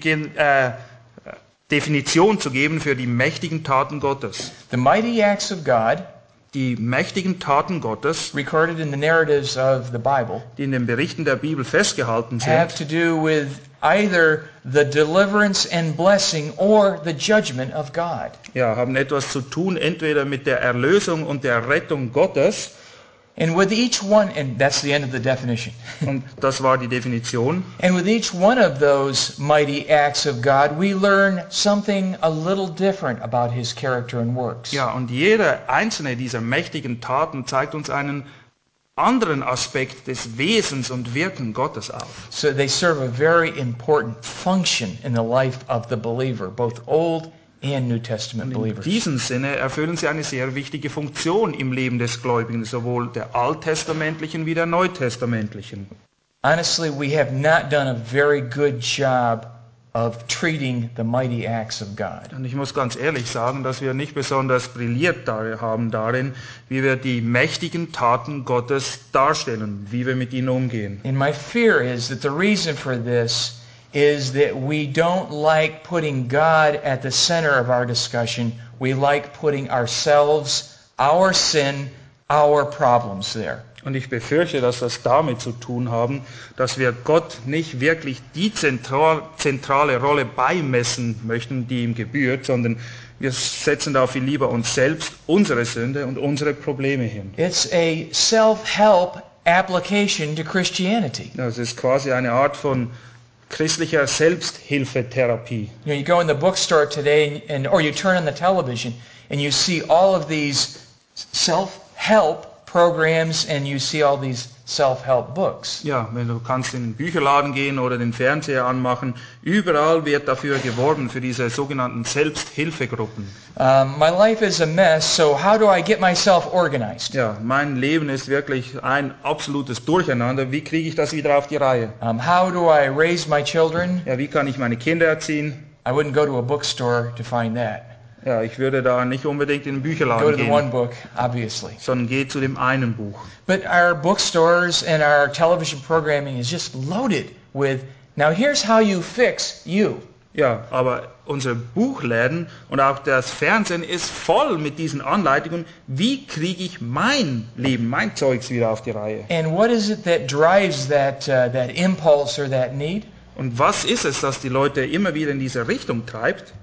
Speaker 2: Definition zu geben für die mächtigen Taten Gottes.
Speaker 1: The mighty acts of God,
Speaker 2: Die mächtigen Taten Gottes,
Speaker 1: recorded in the narratives of the Bible,
Speaker 2: die in den Berichten der Bibel festgehalten
Speaker 1: have
Speaker 2: sind,
Speaker 1: to do with either the deliverance and blessing or the judgment of God.
Speaker 2: ja, haben etwas zu tun, entweder mit der Erlösung und der Rettung Gottes,
Speaker 1: And with each one, and that's the end of the definition.
Speaker 2: und das war die Definition,
Speaker 1: And with each one of those mighty acts of God, we learn something a little different about his character and works.
Speaker 2: ja, und jede einzelne dieser mächtigen Taten zeigt uns einen anderen Aspekt des Wesens und Wirken Gottes auf.
Speaker 1: So they serve a very important function in the life of the believer, both Old and New Testament
Speaker 2: In
Speaker 1: believers.
Speaker 2: diesem Sinne erfüllen sie eine sehr wichtige Funktion im Leben des Gläubigen, sowohl der alttestamentlichen wie der neutestamentlichen.
Speaker 1: Honestly, we have not done a very good job of treating the mighty acts of God.
Speaker 2: Und ich muss ganz ehrlich sagen, dass wir nicht besonders brilliert haben darin, wie wir die mächtigen Taten Gottes darstellen, wie wir mit ihnen umgehen.
Speaker 1: And my fear is that the reason for this is that we don't like putting God at the center of our discussion. We like putting ourselves, our sin, our problems there.
Speaker 2: Und ich befürchte, dass das damit zu tun haben, dass wir Gott nicht wirklich die zentrale Rolle beimessen möchten, die ihm gebührt, sondern wir setzen da viel lieber uns selbst, unsere Sünde und unsere Probleme hin.
Speaker 1: It's a self-help application to Christianity.
Speaker 2: Das ist quasi eine Art von christlicher Selbsthilfetherapie.
Speaker 1: You go in the bookstore today, or you turn on the television, and you see all of these self-help programs, and you see all these self-help books.
Speaker 2: Ja, wenn du kannst in den Bücherladen gehen oder den Fernseher anmachen, überall wird dafür geworben, für diese sogenannten Selbsthilfegruppen.
Speaker 1: My life is a mess, so how do I get myself organized?
Speaker 2: Ja, mein Leben ist wirklich ein absolutes Durcheinander. Wie kriege ich das wieder auf die Reihe?
Speaker 1: How do I raise my children?
Speaker 2: Ja, wie kann ich meine Kinder erziehen?
Speaker 1: I wouldn't go to a bookstore to find that.
Speaker 2: Ja, ich würde da nicht unbedingt in den
Speaker 1: Go
Speaker 2: Bücherladen
Speaker 1: to the one
Speaker 2: gehen,
Speaker 1: book, obviously.
Speaker 2: sondern gehe zu dem einen Buch.
Speaker 1: But our bookstores and our television programming is just loaded with, now here's how you fix you.
Speaker 2: Ja, aber unsere Buchläden und auch das Fernsehen ist voll mit diesen Anleitungen. Wie kriege ich mein Leben, mein Zeugs wieder auf die Reihe?
Speaker 1: And what is it that drives that impulse or that need?
Speaker 2: Und was ist es, das die Leute immer wieder in diese Richtung treibt?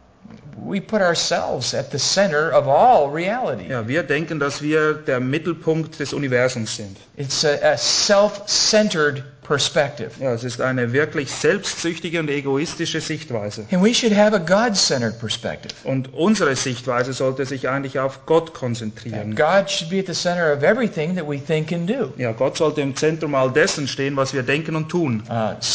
Speaker 1: We put ourselves at the center of all reality.
Speaker 2: Ja, wir denken, dass wir der Mittelpunkt des Universums sind.
Speaker 1: It's a self-centered perspective.
Speaker 2: Ja, es ist eine wirklich selbstsüchtige und egoistische Sichtweise.
Speaker 1: And we should have a God-centered perspective.
Speaker 2: Und unsere Sichtweise sollte sich eigentlich auf Gott konzentrieren.
Speaker 1: God should be at the center of everything that we think and do.
Speaker 2: Ja, Gott sollte im Zentrum all dessen stehen, was wir denken und tun.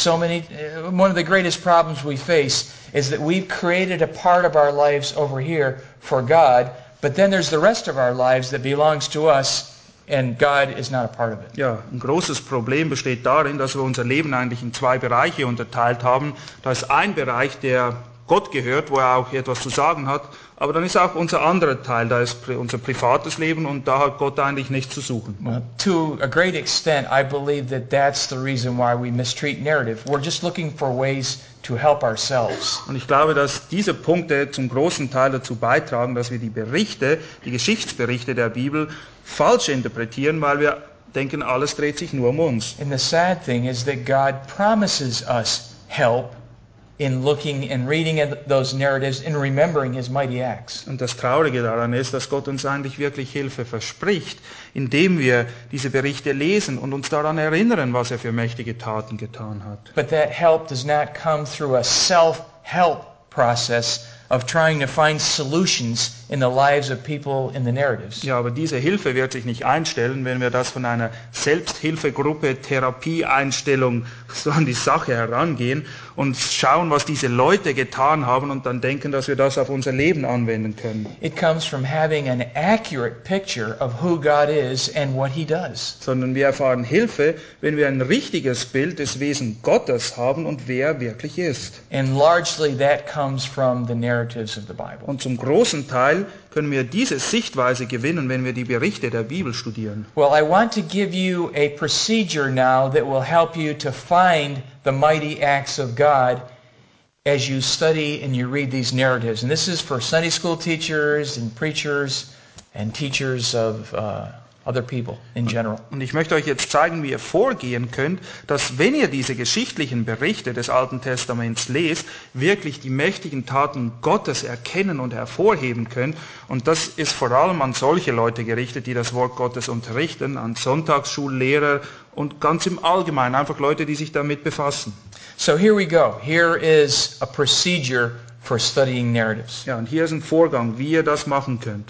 Speaker 1: One of the greatest problems we face is that we've created a part of our lives over here for God, but then there's the rest of our lives that belongs to us, and God is not a part of it.
Speaker 2: Ja, ein großes Problem besteht darin, dass wir unser Leben eigentlich in zwei Bereiche unterteilt haben. Da ist ein Bereich, der Gott gehört, wo er auch etwas zu sagen hat, aber dann ist auch unser anderer Teil, da ist unser privates Leben und da hat Gott eigentlich nichts zu suchen.
Speaker 1: Well, to a great extent, I believe that that's the reason why we mistreat narrative. We're just looking for ways to help ourselves.
Speaker 2: Und ich glaube, dass diese Punkte zum großen Teil dazu beitragen, dass wir die Berichte, die Geschichtsberichte der Bibel falsch interpretieren, weil wir denken, alles dreht sich nur um uns.
Speaker 1: And the sad thing is that God promises us help in looking and reading at those narratives and remembering His mighty acts.
Speaker 2: Und das Traurige daran ist, dass Gott uns eigentlich wirklich Hilfe verspricht, indem wir diese Berichte lesen und uns daran erinnern, was er für mächtige Taten getan hat.
Speaker 1: But that help does not come through a self-help process of trying to find solutions in the lives of people in the narratives.
Speaker 2: Ja, aber diese Hilfe wird sich nicht einstellen, wenn wir das von einer Selbsthilfegruppe, Therapieeinstellung so an die Sache herangehen und schauen, was diese Leute getan haben und dann denken, dass wir das auf unser Leben anwenden können.
Speaker 1: It comes from having an accurate picture of who God is and what He does.
Speaker 2: Sondern wir erfahren Hilfe, wenn wir ein richtiges Bild des Wesens Gottes haben und wer er wirklich ist.
Speaker 1: And largely that comes from the narratives of the Bible.
Speaker 2: Und zum großen Teil können wir diese Sichtweise gewinnen, wenn wir die Berichte der Bibel studieren.
Speaker 1: Well, I want to give you a procedure now that will help you to find the mighty acts of God as you study and you read these narratives. And this is for Sunday school teachers and preachers and teachers of other people in general.
Speaker 2: Und ich möchte euch jetzt zeigen, wie ihr vorgehen könnt, dass wenn ihr diese geschichtlichen Berichte des Alten Testaments lest, wirklich die mächtigen Taten Gottes erkennen und hervorheben könnt. Und das ist vor allem an solche Leute gerichtet, die das Wort Gottes unterrichten, an Sonntagsschullehrer und ganz im Allgemeinen, einfach Leute, die sich damit befassen.
Speaker 1: So here we go. Here is a procedure for studying narratives.
Speaker 2: Ja, und hier ist ein Vorgang, wie ihr das machen könnt.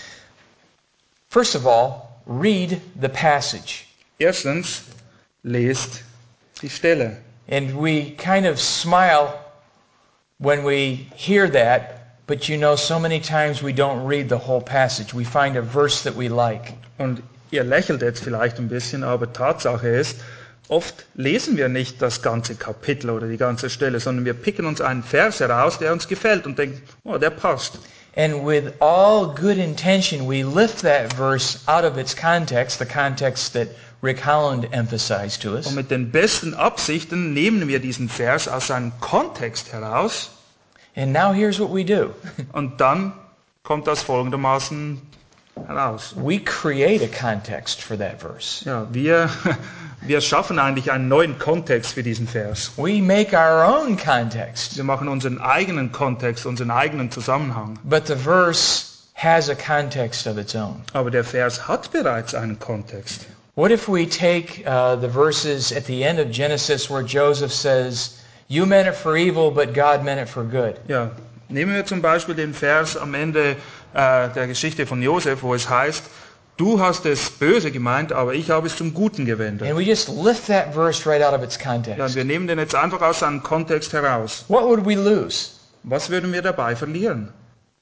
Speaker 1: First of all, read the passage.
Speaker 2: Erstens, lest die Stelle.
Speaker 1: And we kind of smile when we hear that, but you know, so many times we don't read the whole passage. We find a verse that we like.
Speaker 2: Und ihr lächelt jetzt vielleicht ein bisschen, aber Tatsache ist, oft lesen wir nicht das ganze Kapitel oder die ganze Stelle, sondern wir picken uns einen Vers heraus, der uns gefällt und denken, oh, der passt.
Speaker 1: And with all good intention, we lift that verse out of its context, the context that Rick Holland emphasized to us.
Speaker 2: Und mit den besten Absichten nehmen wir diesen Vers aus seinem Kontext heraus.
Speaker 1: And now here's what we do.
Speaker 2: Und dann kommt das folgendermaßen heraus.
Speaker 1: We create a context for that verse.
Speaker 2: Ja, wir schaffen eigentlich einen neuen Kontext für diesen Vers.
Speaker 1: We make our own context.
Speaker 2: Wir machen unseren eigenen Kontext, unseren eigenen Zusammenhang.
Speaker 1: But the verse has a context of its own.
Speaker 2: Aber der Vers hat bereits einen Kontext.
Speaker 1: What if we take the verses at the end of Genesis where Joseph says, You meant it for evil, but God meant it for good.
Speaker 2: Ja, nehmen wir zum Beispiel den Vers am Ende der Geschichte von Josef, wo es heißt, du hast es böse gemeint, aber ich habe es zum Guten gewendet.
Speaker 1: And we just lift that verse right out of its
Speaker 2: Ja,
Speaker 1: context.
Speaker 2: wir nehmen den jetzt einfach aus seinem Kontext heraus.
Speaker 1: What would we lose?
Speaker 2: Was würden wir dabei verlieren?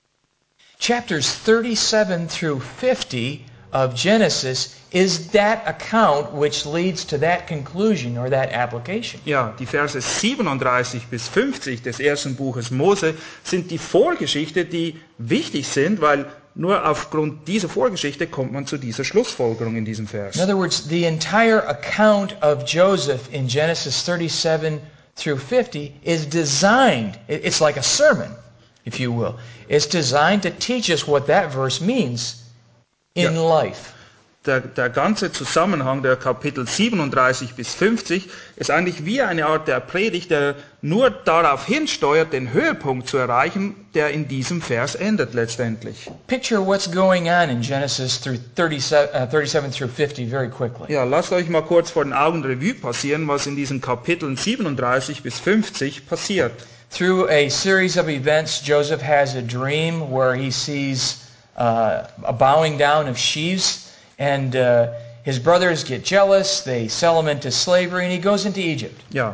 Speaker 1: Chapters 37 through 50 of Genesis is that account which leads to that conclusion or that application.
Speaker 2: Ja, die Verse 37 bis 50 des ersten Buches Mose sind die Vorgeschichte, die wichtig sind, weil nur aufgrund dieser Vorgeschichte kommt man zu dieser Schlussfolgerung in diesem Vers.
Speaker 1: In other words, the entire account of Joseph in Genesis 37 through 50 is designed, it's like a sermon, if you will. It's designed to teach us what that verse means in life.
Speaker 2: Der ganze Zusammenhang der Kapitel 37 bis 50 ist eigentlich wie eine Art der Predigt, der nur darauf hinsteuert, den Höhepunkt zu erreichen, der in diesem Vers endet letztendlich.
Speaker 1: Picture what's going on in Genesis through 37 through 50 very quickly.
Speaker 2: Ja, lasst euch mal kurz vor den Augen Revue passieren, was in diesen Kapiteln 37 bis 50 passiert.
Speaker 1: Through a series of events, Joseph has a dream where he sees a bowing down of sheaves, and his brothers get jealous, they sell him into slavery, and he goes into Egypt.
Speaker 2: Ja,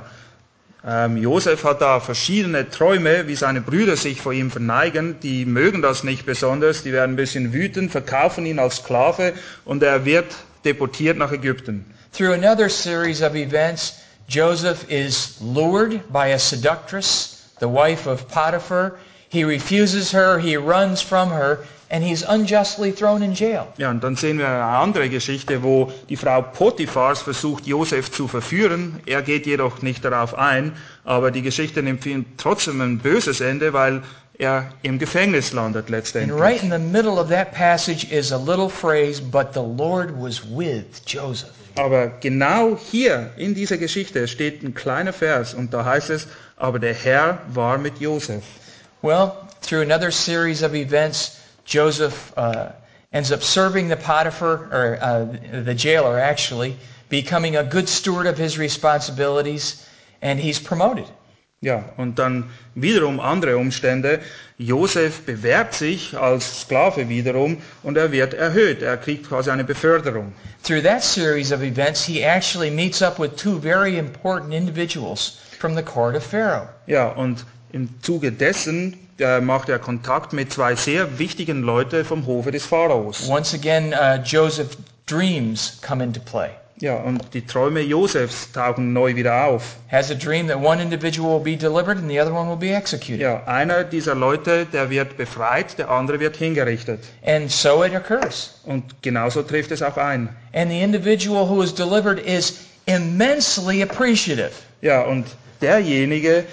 Speaker 2: Josef hat da verschiedene Träume, wie seine Brüder sich vor ihm verneigen. Die mögen das nicht besonders, die werden ein bisschen wütend, verkaufen ihn als Sklave und er wird deportiert nach Ägypten.
Speaker 1: Through another series of events, Joseph is lured by a seductress, the wife of Potiphar. He refuses her, he runs from her, and he's unjustly thrown in jail.
Speaker 2: Ja, und dann sehen wir eine andere Geschichte, wo die Frau Potiphars versucht, Josef zu verführen. Er geht jedoch nicht darauf ein, aber die Geschichte nimmt für ihn trotzdem ein böses Ende, weil er im Gefängnis landet
Speaker 1: And
Speaker 2: letztendlich.
Speaker 1: right in the middle of that passage is a little phrase, but the Lord was with Joseph.
Speaker 2: Aber genau hier in dieser Geschichte steht ein kleiner Vers und da heißt es, aber der Herr war mit Josef.
Speaker 1: Well, through another series of events, Joseph ends up serving the Potiphar, or the jailer actually, becoming a good steward of his responsibilities, and he's promoted.
Speaker 2: Ja, und dann wiederum andere Umstände. Josef bewährt sich als Sklave wiederum und er wird erhöht. Er kriegt quasi eine Beförderung.
Speaker 1: Through that series of events, he actually meets up with two very important individuals from the court of Pharaoh.
Speaker 2: Ja, und im Zuge dessen macht er Kontakt mit zwei sehr wichtigen Leuten vom Hofe des Pharaos.
Speaker 1: Once again, Joseph's dreams come into play.
Speaker 2: Ja, und die Träume Josefs tauchen neu wieder auf.
Speaker 1: Has a dream that one individual will be delivered and the other one will be executed.
Speaker 2: Ja, einer dieser Leute, der wird befreit, der andere wird hingerichtet.
Speaker 1: And so it occurs.
Speaker 2: Und genauso trifft es auch ein.
Speaker 1: And the individual who is delivered is immensely appreciative.
Speaker 2: Ja, und derjenige,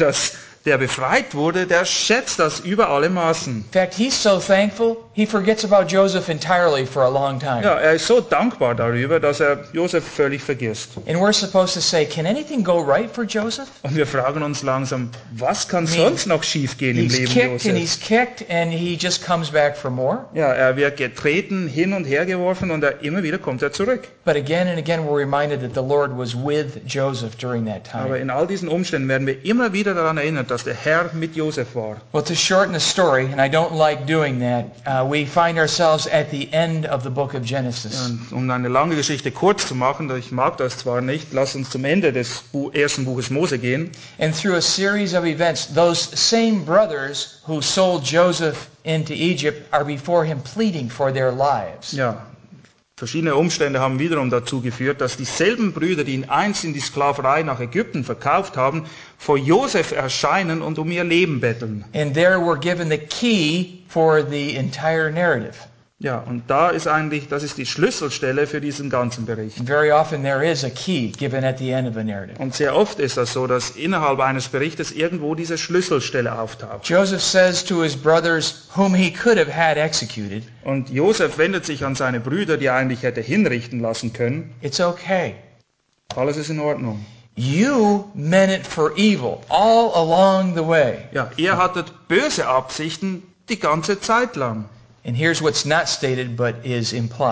Speaker 2: der befreit wurde, der schätzt das über alle Maßen.
Speaker 1: In fact, he's so thankful, he forgets about Joseph entirely for a long time.
Speaker 2: Ja, er ist so dankbar darüber, dass er Josef völlig vergisst.
Speaker 1: And we're supposed to say, can anything go right for Joseph?
Speaker 2: Und wir fragen uns langsam, was kann sonst noch schiefgehen im
Speaker 1: He's
Speaker 2: Leben
Speaker 1: kicked and
Speaker 2: Josefs?
Speaker 1: he's kicked and he just comes back for more.
Speaker 2: Ja, er wird getreten, hin und her geworfen und immer wieder kommt er zurück.
Speaker 1: But again and again we're reminded that the Lord was with Joseph during that
Speaker 2: Aber
Speaker 1: time.
Speaker 2: in all diesen Umständen werden wir immer wieder daran erinnert, dass der Herr mit Josef war.
Speaker 1: Well, to shorten the story, and I don't like doing that, we find ourselves at the end of the book of Genesis.
Speaker 2: Und um eine lange Geschichte kurz zu machen, ich mag das zwar nicht, lass uns zum Ende des ersten Buches Mose gehen.
Speaker 1: And through a series of events, those same brothers who sold Joseph into Egypt are before him pleading for their lives.
Speaker 2: Ja, verschiedene Umstände haben wiederum dazu geführt, dass dieselben Brüder, die ihn einst in die Sklaverei nach Ägypten verkauft haben, vor Josef erscheinen und um ihr Leben betteln.
Speaker 1: And there we're given the key for the entire narrative.
Speaker 2: Ja, und das ist die Schlüsselstelle für diesen ganzen Bericht.
Speaker 1: And very often there is a key given at the end of a narrative.
Speaker 2: Und sehr oft ist das so, dass innerhalb eines Berichtes irgendwo diese Schlüsselstelle auftaucht.
Speaker 1: Joseph says to his brothers, whom he could have had executed,
Speaker 2: Und Josef wendet sich an seine Brüder, die er eigentlich hätte hinrichten lassen können.
Speaker 1: it's okay.
Speaker 2: Alles ist in Ordnung.
Speaker 1: You meant it for evil all along the way.
Speaker 2: Ja, ihr hattet böse Absichten die ganze Zeit lang.
Speaker 1: And here's what's not stated but is implied.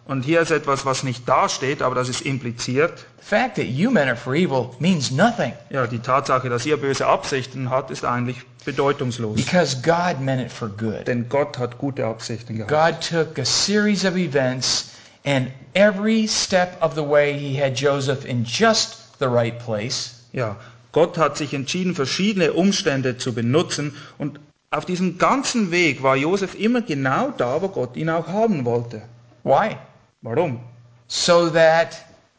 Speaker 2: Und hier ist etwas, was nicht dasteht, aber das ist impliziert.
Speaker 1: The fact that you meant it for evil means nothing
Speaker 2: Ja, die Tatsache, dass ihr böse Absichten habt, ist eigentlich bedeutungslos.
Speaker 1: because God meant it for good.
Speaker 2: Denn Gott hat gute Absichten gehabt.
Speaker 1: God took a series of events, and every step of the way he had Joseph in just the right place.
Speaker 2: Ja, Gott hat sich entschieden, verschiedene Umstände zu benutzen, und auf diesem ganzen Weg war Josef immer genau da, wo Gott ihn auch haben wollte.
Speaker 1: Why?
Speaker 2: Warum?
Speaker 1: So that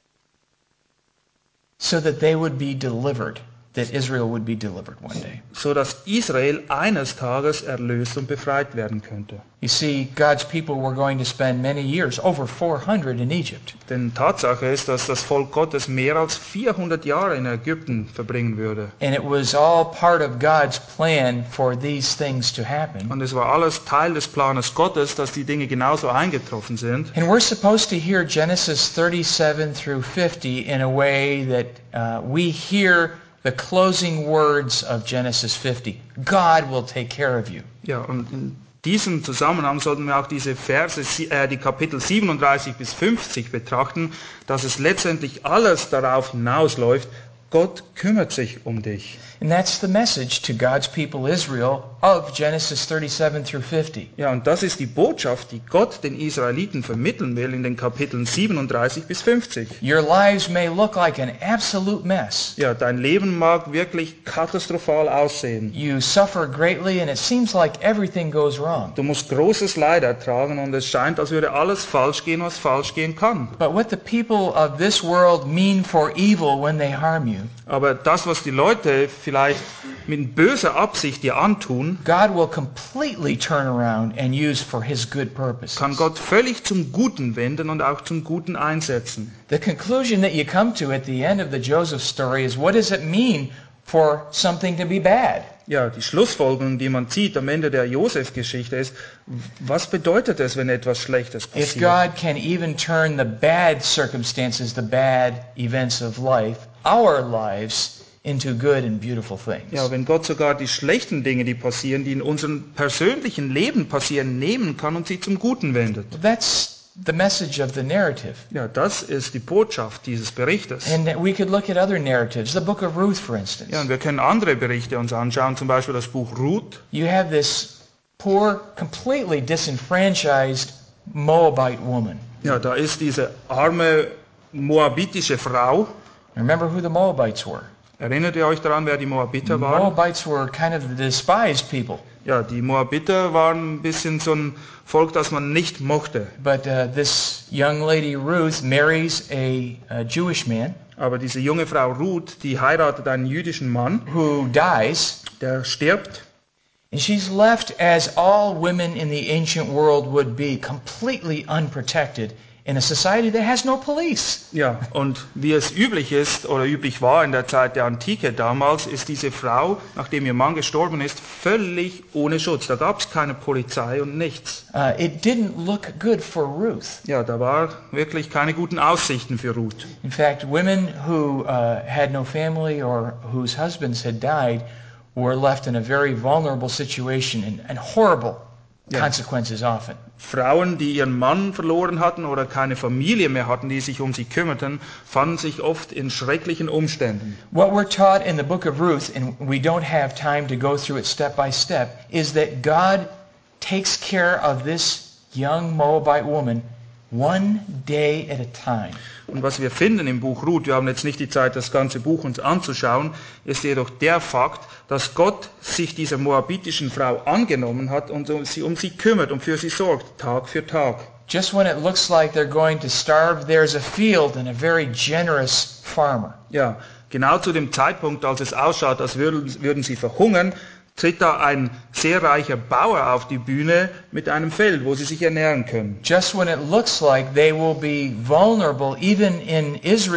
Speaker 1: they would be delivered, that Israel would be delivered one day.
Speaker 2: So dass Israel eines Tages erlöst und befreit werden könnte.
Speaker 1: You see, God's people were going to spend many years, over 400 in Egypt.
Speaker 2: Denn Tatsache ist, dass das Volk Gottes mehr als 400 Jahre in Ägypten verbringen würde.
Speaker 1: And it was all part of God's plan for these things to happen.
Speaker 2: Und es war alles Teil des Planes Gottes, dass die Dinge genauso eingetroffen sind.
Speaker 1: And we're supposed to hear Genesis 37 through 50 in a way that we hear the closing words of Genesis 50. God will take care of you.
Speaker 2: Ja, und in diesem Zusammenhang sollten wir auch diese Verse, die Kapitel 37 bis 50 betrachten, dass es letztendlich alles darauf hinausläuft, Gott kümmert sich um dich.
Speaker 1: And that's the message to God's people Israel of Genesis 37 through 50.
Speaker 2: Ja, und das ist die Botschaft, die Gott den Israeliten vermitteln will in den Kapiteln 37 bis 50.
Speaker 1: Your lives may look like an absolute mess.
Speaker 2: Ja, dein Leben mag wirklich katastrophal aussehen.
Speaker 1: You suffer greatly and it seems like everything goes wrong.
Speaker 2: Du musst großes Leid ertragen und es scheint, als würde alles falsch gehen, was falsch gehen kann.
Speaker 1: But what the people of this world mean for evil when they harm you,
Speaker 2: Aber das, was die Leute vielleicht mit böser Absicht dir antun,
Speaker 1: God will completely turn around and use for his good purposes.
Speaker 2: kann Gott völlig zum Guten wenden und auch zum Guten einsetzen.
Speaker 1: The conclusion that you come to at the end of the Joseph story is, what does it mean for something to be bad?
Speaker 2: Ja, die Schlussfolgerung, die man zieht am Ende der Josef-Geschichte ist, was bedeutet es, wenn etwas Schlechtes
Speaker 1: If
Speaker 2: passiert?
Speaker 1: God can even turn the bad circumstances, the bad events of life, our lives, into good and beautiful things.
Speaker 2: Ja, wenn Gott sogar die schlechten Dinge, die passieren, die in unserem persönlichen Leben passieren, nehmen kann und sie zum Guten wendet.
Speaker 1: That's the message of the narrative.
Speaker 2: Ja, das ist die Botschaft dieses Berichtes.
Speaker 1: And we could look at other narratives, the book of Ruth, for instance.
Speaker 2: Ja, und wir können andere Berichte uns anschauen, zum Beispiel das Buch Ruth.
Speaker 1: You have this poor, completely disenfranchised Moabite woman.
Speaker 2: Ja, da ist diese arme moabitische Frau.
Speaker 1: Remember who the Moabites were?
Speaker 2: Erinnert ihr euch daran, wer die Moabiter waren?
Speaker 1: Moabites were kind of the despised people.
Speaker 2: Ja, die Moabiter waren ein bisschen so ein Volk, das man nicht mochte.
Speaker 1: But this young lady Ruth marries a Jewish man
Speaker 2: Aber diese junge Frau Ruth, die heiratet einen jüdischen Mann,
Speaker 1: who dies,
Speaker 2: der stirbt.
Speaker 1: and she's left as all women in the ancient world would be, completely unprotected in a society that has no police.
Speaker 2: Ja, und wie es üblich ist oder üblich war in der Zeit der Antike damals, ist diese Frau, nachdem ihr Mann gestorben ist, völlig ohne Schutz. Da gab es keine Polizei und nichts.
Speaker 1: It didn't look good for Ruth.
Speaker 2: Ja, da war wirklich keine guten Aussichten für Ruth.
Speaker 1: In fact, women who had no family or whose husbands had died were left in a very vulnerable situation and horrible consequences often.
Speaker 2: Frauen, die ihren Mann verloren hatten oder keine Familie mehr hatten, die sich um sie kümmerten, fanden sich oft in schrecklichen Umständen.
Speaker 1: What we're taught in the book of Ruth, and we don't have time to go through it step by step, is that God takes care of this young Moabite woman one day at a time.
Speaker 2: Und was wir finden im Buch Ruth, wir haben jetzt nicht die Zeit, das ganze Buch uns anzuschauen, ist jedoch der Fakt, dass Gott sich dieser moabitischen Frau angenommen hat und sie um sie kümmert und für sie sorgt, Tag für Tag.
Speaker 1: Just when it looks like they're going to starve, there's a field and a very generous farmer.
Speaker 2: Ja, genau zu dem Zeitpunkt, als es ausschaut, als würden sie verhungern, tritt da ein sehr reicher Bauer auf die Bühne mit einem Feld, wo sie sich ernähren können.
Speaker 1: Just when it looks like they will be vulnerable, even in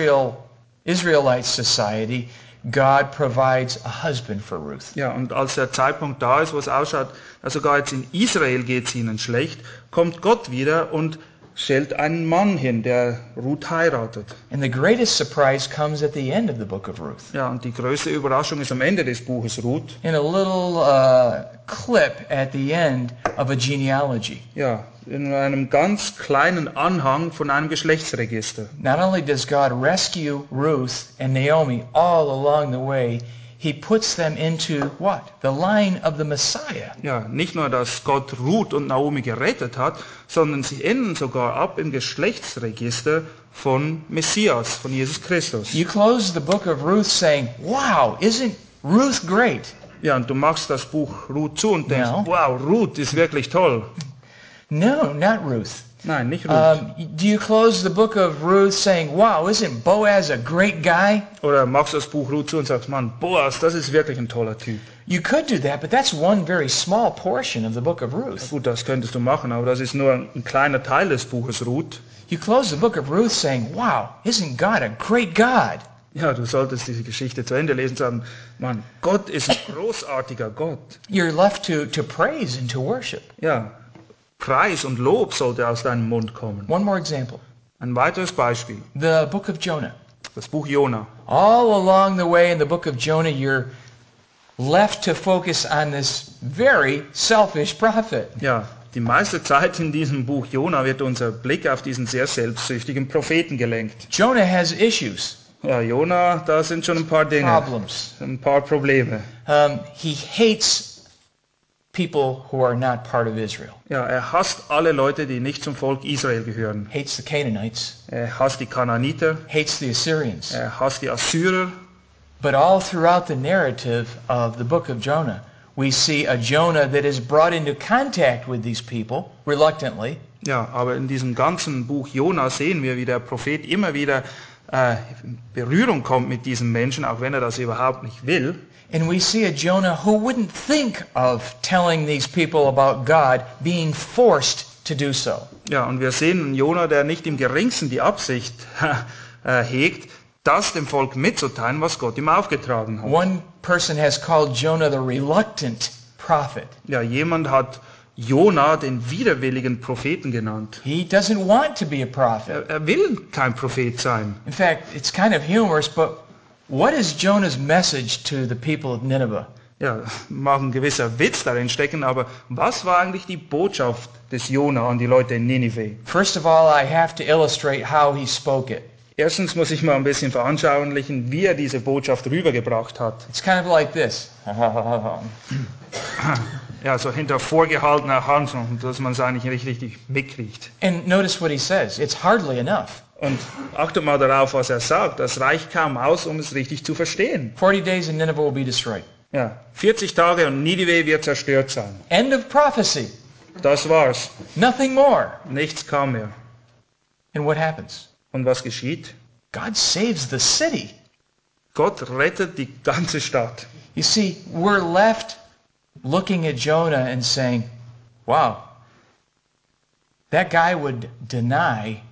Speaker 1: Israelite society, God provides a husband for Ruth.
Speaker 2: Ja, und als der Zeitpunkt da ist, wo es ausschaut, sogar jetzt in Israel geht es ihnen schlecht, kommt Gott wieder und stellt einen Mann hin, der Ruth heiratet.
Speaker 1: And the greatest surprise comes at the end of the book of Ruth.
Speaker 2: Ja, und die größte Überraschung ist am Ende des Buches Ruth.
Speaker 1: In a little clip at the end of a genealogy.
Speaker 2: Ja, in einem ganz kleinen Anhang von einem Geschlechtsregister.
Speaker 1: Not only does God rescue Ruth and Naomi all along the way, he puts them into what? The line of the Messiah.
Speaker 2: Ja, nicht nur, dass Gott Ruth und Naomi gerettet hat, sondern sie enden sogar ab im Geschlechtsregister von Messias, von Jesus Christus.
Speaker 1: You close the book of Ruth saying, wow, isn't Ruth great?
Speaker 2: Ja, und du machst das Buch Ruth zu und denkst,
Speaker 1: Ja.
Speaker 2: wow, Ruth ist wirklich toll.
Speaker 1: No, not Ruth.
Speaker 2: Nein, nicht Ruth.
Speaker 1: Do you close the book of Ruth saying, wow, isn't Boaz a great guy?
Speaker 2: Oder machst das Buch Ruth zu und sagst, Mann, Boas, das ist wirklich ein toller Typ.
Speaker 1: You could do that, but that's one very small portion of the book of Ruth.
Speaker 2: Gut, das könntest du machen, aber das ist nur ein kleiner Teil des Buches Ruth.
Speaker 1: You close the book of Ruth saying, wow, isn't God a great God?
Speaker 2: Ja, du solltest diese Geschichte zu Ende lesen und sagen, Mann, Gott ist ein großartiger Gott.
Speaker 1: You're left to praise and to worship.
Speaker 2: Ja, Preis und Lob sollte aus deinem Mund kommen.
Speaker 1: One more example.
Speaker 2: Ein weiteres Beispiel,
Speaker 1: The book of Jonah.
Speaker 2: das Buch Jona.
Speaker 1: All along the way in the book of Jonah, you're left to focus on this very selfish prophet.
Speaker 2: Ja, die meiste Zeit in diesem Buch Jona wird unser Blick auf diesen sehr selbstsüchtigen Propheten gelenkt.
Speaker 1: Jonah has issues,
Speaker 2: Ja, Jona, da sind schon ein paar Dinge,
Speaker 1: problems.
Speaker 2: ein paar Probleme.
Speaker 1: He hates people who are not part of Israel.
Speaker 2: Ja, er hasst alle Leute, die nicht zum Volk Israel gehören.
Speaker 1: Hates the Canaanites,
Speaker 2: Er hasst die Kanaaniter,
Speaker 1: hates the Assyrians.
Speaker 2: er hasst die Assyrer.
Speaker 1: But all throughout the narrative of the book of Jonah, we see a Jonah that is brought into contact with these people, reluctantly,
Speaker 2: Ja, aber in diesem ganzen Buch Jona sehen wir, wie der Prophet immer wieder in Berührung kommt mit diesen Menschen, auch wenn er das überhaupt nicht will.
Speaker 1: and we see a Jonah who wouldn't think of telling these people about God, being forced to do so.
Speaker 2: Ja, und wir sehen einen Jona, der nicht im geringsten die Absicht hegt, das dem Volk mitzuteilen, was Gott ihm aufgetragen hat.
Speaker 1: One person has called Jonah the reluctant prophet.
Speaker 2: Ja, jemand hat Jona den widerwilligen Propheten genannt.
Speaker 1: He doesn't want to be a prophet.
Speaker 2: Er will kein Prophet sein.
Speaker 1: In fact, it's kind of humorous, but what is Jonah's message to the people of Nineveh?
Speaker 2: Ja, mag ein gewisser Witz darin stecken, aber was war eigentlich die Botschaft des Jona an die Leute in Ninive?
Speaker 1: First of all, I have to illustrate how he spoke it.
Speaker 2: Erstens muss ich mal ein bisschen veranschaulichen, wie er diese Botschaft rübergebracht hat.
Speaker 1: It's kind of like this.
Speaker 2: Ja, so hinter vorgehaltener Hand, dass man es eigentlich nicht richtig mitkriegt.
Speaker 1: And notice what he says. It's hardly enough.
Speaker 2: Und achtet mal darauf, was er sagt. Das reicht kaum aus, um es richtig zu verstehen.
Speaker 1: 40 days and Nineveh will be destroyed.
Speaker 2: Ja, 40 Tage und Ninive wird zerstört sein.
Speaker 1: End of prophecy.
Speaker 2: Das war's.
Speaker 1: Nothing more.
Speaker 2: Nichts kam mehr.
Speaker 1: And what happens?
Speaker 2: Und was geschieht?
Speaker 1: God saves the city.
Speaker 2: Gott rettet die ganze Stadt.
Speaker 1: You see, we're left looking at Jonah and saying, wow, that guy would deny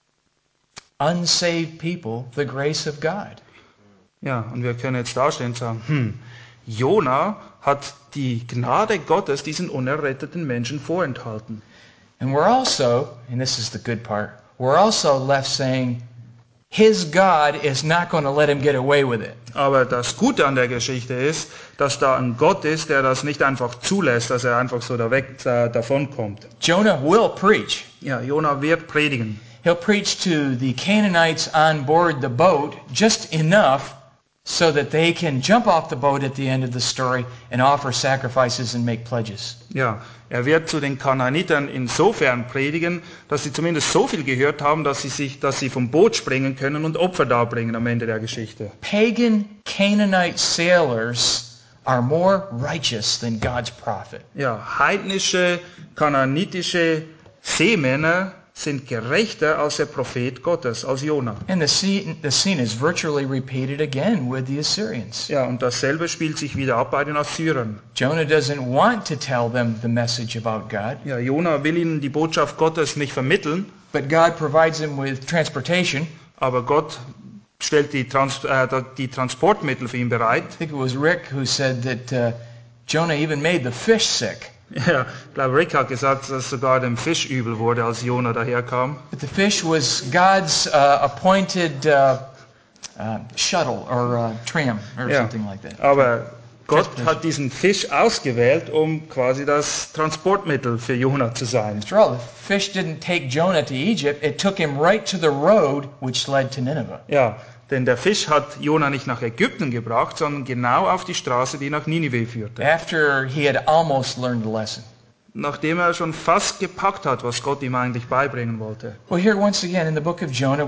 Speaker 1: unsaved people the grace of God.
Speaker 2: Ja, und wir können jetzt dastehen und sagen, Jona hat die Gnade Gottes diesen unerretteten Menschen vorenthalten.
Speaker 1: And we're also, and this is the good part, we're also left saying, his God is not going to let him get away with it.
Speaker 2: Aber das Gute an der Geschichte ist, dass da ein Gott ist, der das nicht einfach zulässt, dass er einfach so davonkommt.
Speaker 1: Jonah will preach.
Speaker 2: Ja, Jona wird predigen.
Speaker 1: He'll preach to the Canaanites on board the boat just enough so that they can jump off the boat at the end of the story and offer sacrifices and make pledges.
Speaker 2: Ja, er wird zu den Kanaanitern insofern predigen, dass sie zumindest so viel gehört haben, dass sie vom Boot springen können und Opfer darbringen am Ende der Geschichte.
Speaker 1: Pagan Canaanite sailors are more righteous than God's prophet.
Speaker 2: Ja, heidnische, kanaanitische Seemänner sind gerechter als der Prophet Gottes, als Jona.
Speaker 1: And the scene is virtually repeated again with the Assyrians.
Speaker 2: Ja, und dasselbe spielt sich wieder ab bei den Assyrern.
Speaker 1: Jonah doesn't want to tell them the message about God,
Speaker 2: Ja, Jona will ihnen die Botschaft Gottes nicht vermitteln,
Speaker 1: but God provides him with transportation.
Speaker 2: aber Gott stellt die Transportmittel für ihn bereit.
Speaker 1: I think it was Rick who said that Jonah even made the fish sick.
Speaker 2: Ja, ich glaube, Rick hat gesagt, dass sogar dem Fisch übel wurde, als Jona daherkam.
Speaker 1: But the fish was God's appointed shuttle or tram or
Speaker 2: Ja,
Speaker 1: something like that.
Speaker 2: aber Gott hat diesen Fisch ausgewählt, um quasi das Transportmittel für Jona zu sein.
Speaker 1: After all, the fish didn't take Jonah to Egypt. It took him right to the road which led to Nineveh.
Speaker 2: Ja, denn der Fisch hat Jona nicht nach Ägypten gebracht, sondern genau auf die Straße, die nach Ninive führte.
Speaker 1: After he had almost learned the lesson.
Speaker 2: Nachdem er schon fast gepackt hat, was Gott ihm eigentlich beibringen wollte.
Speaker 1: Well, here once again in the book of Jonah,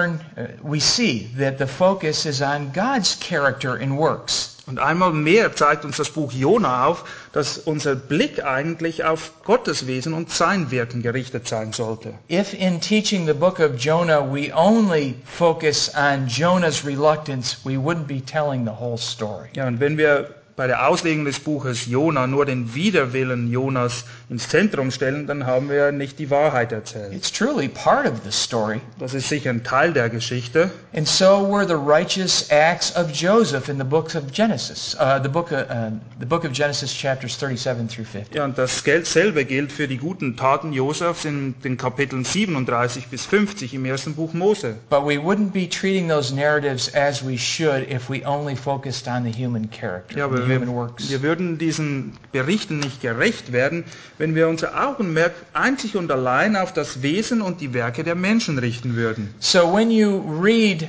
Speaker 1: we see that the focus is on God's character and works.
Speaker 2: Und einmal mehr zeigt uns das Buch Jona auf, dass unser Blick eigentlich auf Gottes Wesen und sein Wirken gerichtet sein sollte.
Speaker 1: If in teaching the book of Jonah we only focus on Jonah's reluctance, we wouldn't be telling the whole story.
Speaker 2: Ja, und wenn wir bei der Auslegung des Buches Jona nur den Widerwillen Jonas ins Zentrum stellen, dann haben wir nicht die Wahrheit erzählt.
Speaker 1: It's truly part of the story.
Speaker 2: Das ist sicher ein Teil der Geschichte.
Speaker 1: And so were the righteous acts of Joseph in the book of Genesis, the book of Genesis chapters 37 through 50.
Speaker 2: Ja, und dasselbe gilt für die guten Taten Josefs in den Kapiteln 37 bis 50 im ersten Buch Mose.
Speaker 1: But we wouldn't be treating those narratives as we should if we only focused on the human character,
Speaker 2: Ja,
Speaker 1: and the human works.
Speaker 2: wir würden diesen Berichten nicht gerecht werden, wenn wir unser Augenmerk einzig und allein auf das Wesen und die Werke der Menschen richten würden.
Speaker 1: So when you read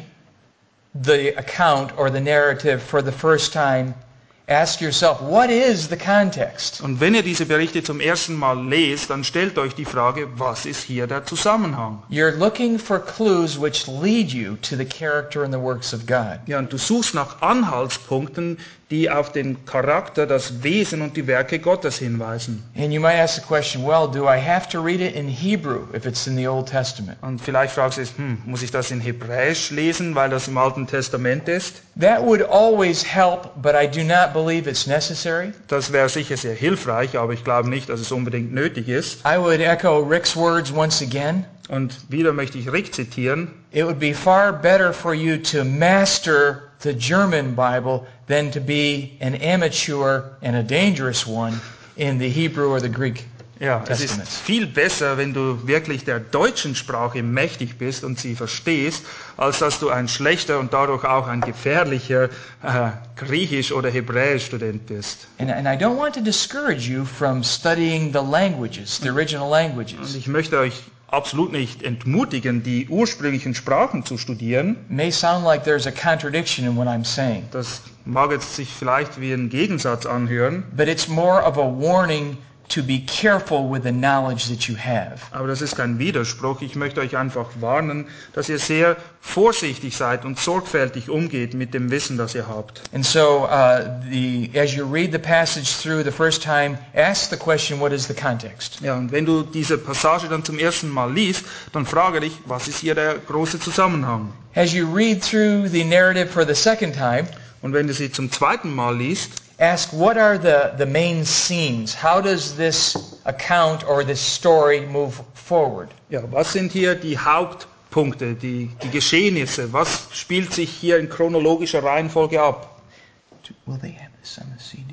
Speaker 1: the account or the narrative for the first time, ask yourself, what is the context?
Speaker 2: Und wenn ihr diese Berichte zum ersten Mal lest, dann stellt euch die Frage, was ist hier der Zusammenhang?
Speaker 1: You're looking for clues which lead you to the character and the works of God.
Speaker 2: Ja, und du suchst nach Anhaltspunkten, die auf den Charakter, das Wesen und die Werke Gottes hinweisen.
Speaker 1: And you might ask the question, well, do I have to read it in Hebrew if it's in the Old Testament?
Speaker 2: Und vielleicht fragst du dich, muss ich das in Hebräisch lesen, weil das im Alten Testament ist?
Speaker 1: That would always help, but I do not believe it's necessary.
Speaker 2: Das wäre sicher sehr hilfreich, aber ich glaube nicht, dass es unbedingt nötig ist.
Speaker 1: I would echo Rick's words once again.
Speaker 2: Und wieder möchte ich Rick zitieren.
Speaker 1: It would be far better for you to master the German Bible than to be an amateur and a dangerous one in the Hebrew or the Greek
Speaker 2: Ja, es ist
Speaker 1: Testaments.
Speaker 2: viel besser, wenn du wirklich der deutschen Sprache mächtig bist und sie verstehst, als dass du ein schlechter und dadurch auch ein gefährlicher Griechisch- oder Hebräisch-Student bist.
Speaker 1: And I don't want to discourage you from studying the languages, the original
Speaker 2: Und
Speaker 1: languages.
Speaker 2: ich möchte euch absolut nicht entmutigen, die ursprünglichen Sprachen zu studieren.
Speaker 1: It may sound like there's a contradiction in what I'm saying,
Speaker 2: Das mag jetzt sich vielleicht wie ein Gegensatz anhören,
Speaker 1: but it's more of a warning to be careful with the knowledge that you have.
Speaker 2: aber das ist kein Widerspruch. Ich möchte euch einfach warnen, dass ihr sehr vorsichtig seid und sorgfältig umgeht mit dem Wissen, das ihr habt.
Speaker 1: And so as you read the passage through the first time, ask the question, what is the context?
Speaker 2: Ja, und wenn du diese Passage dann zum ersten Mal liest, dann frage dich, was ist hier der große Zusammenhang?
Speaker 1: As you read through the narrative for the second time,
Speaker 2: Und wenn du sie zum zweiten Mal liest,
Speaker 1: ask what are the main scenes? How does this account or this story move forward?
Speaker 2: ja, was sind hier die Hauptpunkte, die Geschehnisse? Was spielt sich hier in chronologischer Reihenfolge ab?
Speaker 1: Will they have this on the CD?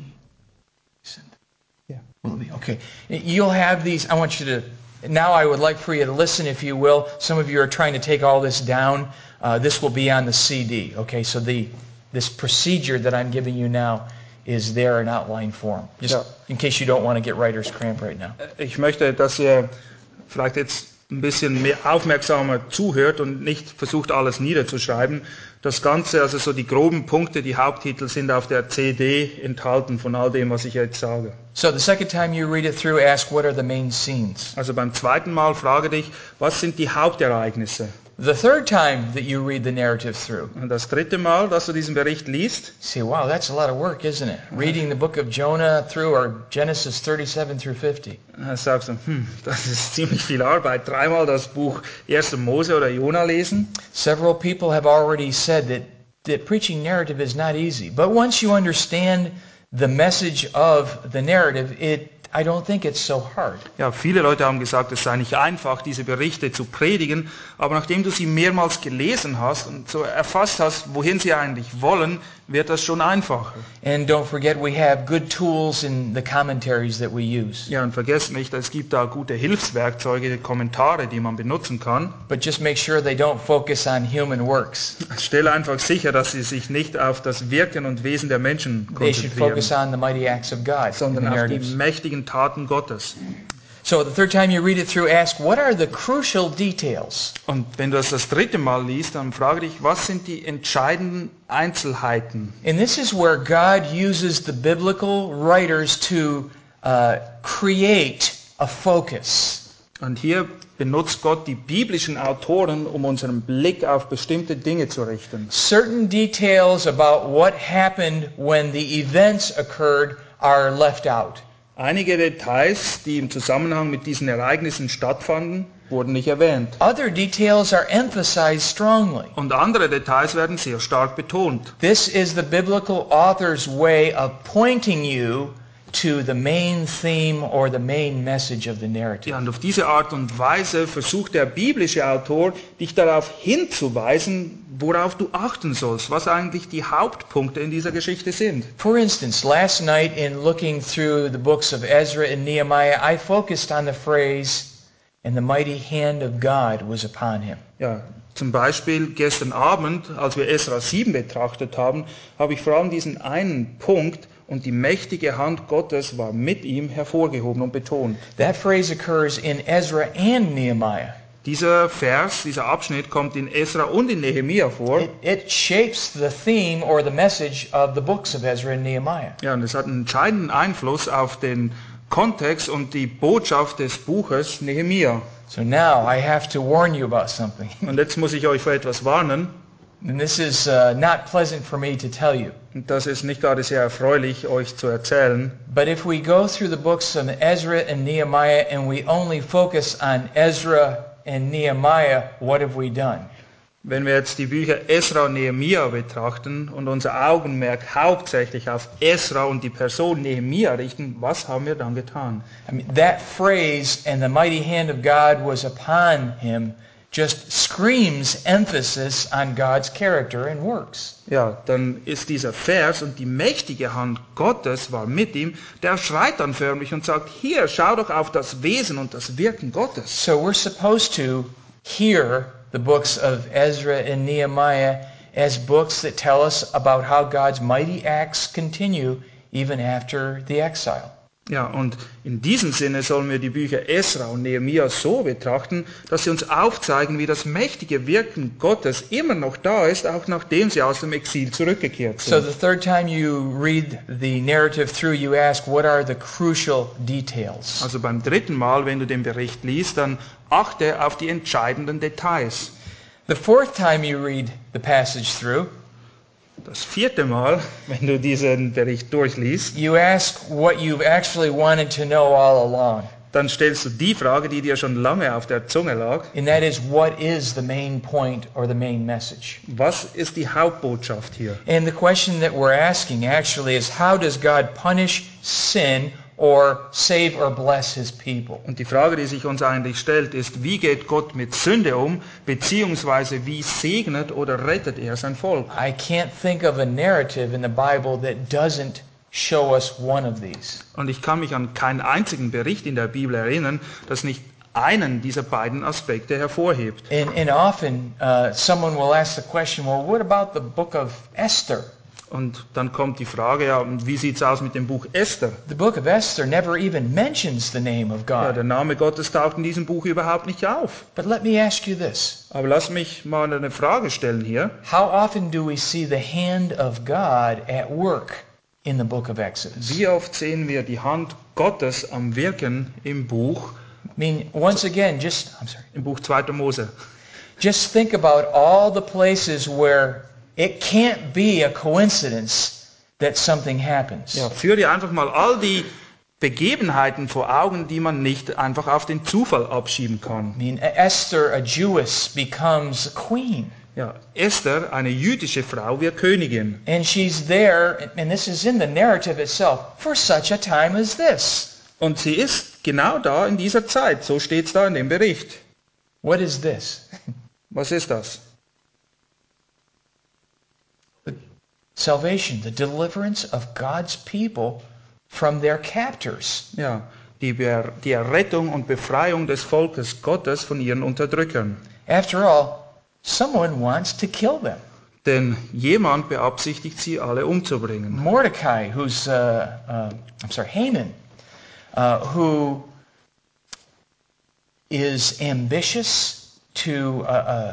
Speaker 2: Yeah.
Speaker 1: Will it be? Okay. You'll have these. I want you to. Now I would like for you to listen, if you will. Some of you are trying to take all this down. This will be on the CD. Okay. So this procedure that I'm giving you now is there in outline form. Just
Speaker 2: Ja.
Speaker 1: in case you don't want to get writer's cramp right now.
Speaker 2: Ich möchte, dass ihr vielleicht jetzt ein bisschen mehr aufmerksamer zuhört und nicht versucht, alles niederzuschreiben. Das Ganze, also so die groben Punkte, die Haupttitel sind auf der CD enthalten von all dem, was ich jetzt sage.
Speaker 1: So the second time you read it through, ask what are the main scenes.
Speaker 2: Also beim zweiten Mal frage dich, was sind die Hauptereignisse?
Speaker 1: The third time that you read the narrative through,
Speaker 2: Und das dritte Mal, dass du diesen Bericht liest,
Speaker 1: you say, wow, that's a lot of work, isn't it? Reading the book of Jonah through or Genesis 37 through 50.
Speaker 2: sagst du, das ist ziemlich viel Arbeit. Dreimal das Buch 1. Mose oder Jona lesen.
Speaker 1: Several people have already said that preaching narrative is not easy. But once you understand the message of the narrative, I don't think it's so hard.
Speaker 2: Ja, viele Leute haben gesagt, es sei nicht einfach, diese Berichte zu predigen, aber nachdem du sie mehrmals gelesen hast und so erfasst hast, wohin sie eigentlich wollen, wird das schon einfacher.
Speaker 1: And don't forget, we have good tools in the commentaries that we use.
Speaker 2: Ja, und vergesst nicht, es gibt da gute Hilfswerkzeuge, Kommentare, die man benutzen kann.
Speaker 1: But just make sure they don't focus on human works.
Speaker 2: Stell einfach sicher, dass sie sich nicht auf das Wirken und Wesen der Menschen
Speaker 1: They should focus
Speaker 2: konzentrieren,
Speaker 1: on the mighty acts of God in the
Speaker 2: sondern auf die
Speaker 1: narratives.
Speaker 2: mächtigen Taten Gottes.
Speaker 1: So the third time you read it through, ask, what are the crucial details?
Speaker 2: Und wenn du das dritte Mal liest, dann frage dich, was sind die entscheidenden Einzelheiten?
Speaker 1: And this is where God uses the biblical writers to create a focus.
Speaker 2: Und hier benutzt Gott die biblischen Autoren, um unseren Blick auf bestimmte Dinge zu richten.
Speaker 1: Certain details about what happened when the events occurred are left out.
Speaker 2: Einige Details, die im Zusammenhang mit diesen Ereignissen stattfanden, wurden nicht erwähnt.
Speaker 1: Other details are emphasized strongly.
Speaker 2: Und andere Details werden sehr stark betont.
Speaker 1: This is the biblical author's way of pointing you to the main theme or the main message of the narrative.
Speaker 2: Ja, und auf diese Art und Weise versucht der biblische Autor, dich darauf hinzuweisen, worauf du achten sollst, was eigentlich die Hauptpunkte in dieser Geschichte sind.
Speaker 1: For instance, last night in looking through the books of Ezra and Nehemiah, I focused on the phrase, "And the mighty hand of God was upon him."
Speaker 2: Ja, zum Beispiel gestern Abend, als wir Esra 7 betrachtet haben, habe ich vor allem diesen einen Punkt, und die mächtige Hand Gottes war mit ihm, hervorgehoben und betont.
Speaker 1: That phrase occurs in Ezra and Nehemiah.
Speaker 2: Dieser Vers, dieser Abschnitt kommt in Esra und in Nehemia vor.
Speaker 1: It shapes the theme or the message of the books of Ezra and Nehemiah.
Speaker 2: Ja, und es hat einen entscheidenden Einfluss auf den Kontext und die Botschaft des Buches Nehemia.
Speaker 1: So now I have to warn you about something.
Speaker 2: Und jetzt muss ich euch vor etwas warnen.
Speaker 1: And this is not pleasant for me to tell you.
Speaker 2: Und das ist nicht gerade sehr erfreulich, euch zu erzählen.
Speaker 1: But if we go through the books of Ezra and Nehemiah and we only focus on Ezra and Nehemiah, what have we done?
Speaker 2: Wenn wir jetzt die Bücher Esra und Nehemia betrachten und unser Augenmerk hauptsächlich auf Esra und die Person Nehemia richten, was haben wir dann getan?
Speaker 1: I mean, that phrase, "and the mighty hand of God was upon him," just screams emphasis on God's character and works.
Speaker 2: Ja, dann ist dieser Vers, und die mächtige Hand Gottes war mit ihm, der schreit dann förmlich und sagt, hier, schau doch auf das Wesen und das Wirken Gottes.
Speaker 1: So we're supposed to hear the books of Ezra and Nehemiah as books that tell us about how God's mighty acts continue even after the exile.
Speaker 2: Ja, und in diesem Sinne sollen wir die Bücher Esra und Nehemia so betrachten, dass sie uns aufzeigen, wie das mächtige Wirken Gottes immer noch da ist, auch nachdem sie aus dem Exil zurückgekehrt
Speaker 1: So
Speaker 2: sind.
Speaker 1: the third time you read the narrative through, you ask, what are the crucial details?
Speaker 2: Also beim dritten Mal, wenn du den Bericht liest, dann achte auf die entscheidenden Details.
Speaker 1: The fourth time you read the passage through,
Speaker 2: Das vierte Mal, wenn du diesen Bericht durchliest,
Speaker 1: you ask what you've actually wanted to know all along.
Speaker 2: dann stellst du die Frage, die dir schon lange auf der Zunge lag.
Speaker 1: And that is, what is the main point or the main message?
Speaker 2: Was ist die Hauptbotschaft hier?
Speaker 1: And the question that we're asking actually is, how does God punish sin or save or bless his people?
Speaker 2: Und die Frage, die sich uns eigentlich stellt, ist, wie geht Gott mit Sünde um, beziehungsweise wie segnet oder rettet er sein Volk?
Speaker 1: I can't think of a narrative in the Bible that doesn't show us one of these.
Speaker 2: Und ich kann mich an keinen einzigen Bericht in der Bibel erinnern, das nicht einen dieser beiden Aspekte hervorhebt.
Speaker 1: And often someone will ask the question, well, what about the book of Esther?
Speaker 2: Und dann kommt die Frage, ja, und wie sieht es aus mit dem Buch Esther?
Speaker 1: The book of Esther never even mentions the name of
Speaker 2: Ja,
Speaker 1: God.
Speaker 2: der Name Gottes taucht in diesem Buch überhaupt nicht auf.
Speaker 1: But let me ask you this.
Speaker 2: Aber lass mich mal eine Frage stellen hier.
Speaker 1: How often do we see the hand of God at work in the book of Exodus?
Speaker 2: Wie oft sehen wir die Hand Gottes am Wirken im Buch
Speaker 1: I mean, once again,
Speaker 2: im Buch 2. Mose?
Speaker 1: just think about all the places where it can't be a coincidence that something happens.
Speaker 2: Ja, führ dir einfach mal all die Begebenheiten vor Augen, die man nicht einfach auf den Zufall abschieben kann.
Speaker 1: I mean, Esther, a Jewess, becomes a queen.
Speaker 2: Ja, Esther, eine jüdische Frau, wird Königin.
Speaker 1: And she's there, and this is in the narrative itself, for such a time as this.
Speaker 2: Und sie ist genau da in dieser Zeit. So steht es da in dem Bericht.
Speaker 1: What is this?
Speaker 2: Was ist das?
Speaker 1: salvation, the deliverance of God's people from their captors.
Speaker 2: Ja, die Errettung und Befreiung des Volkes Gottes von ihren Unterdrückern.
Speaker 1: After all, someone wants to kill them.
Speaker 2: Denn jemand beabsichtigt, sie alle umzubringen.
Speaker 1: Mordecai, Haman, who is ambitious to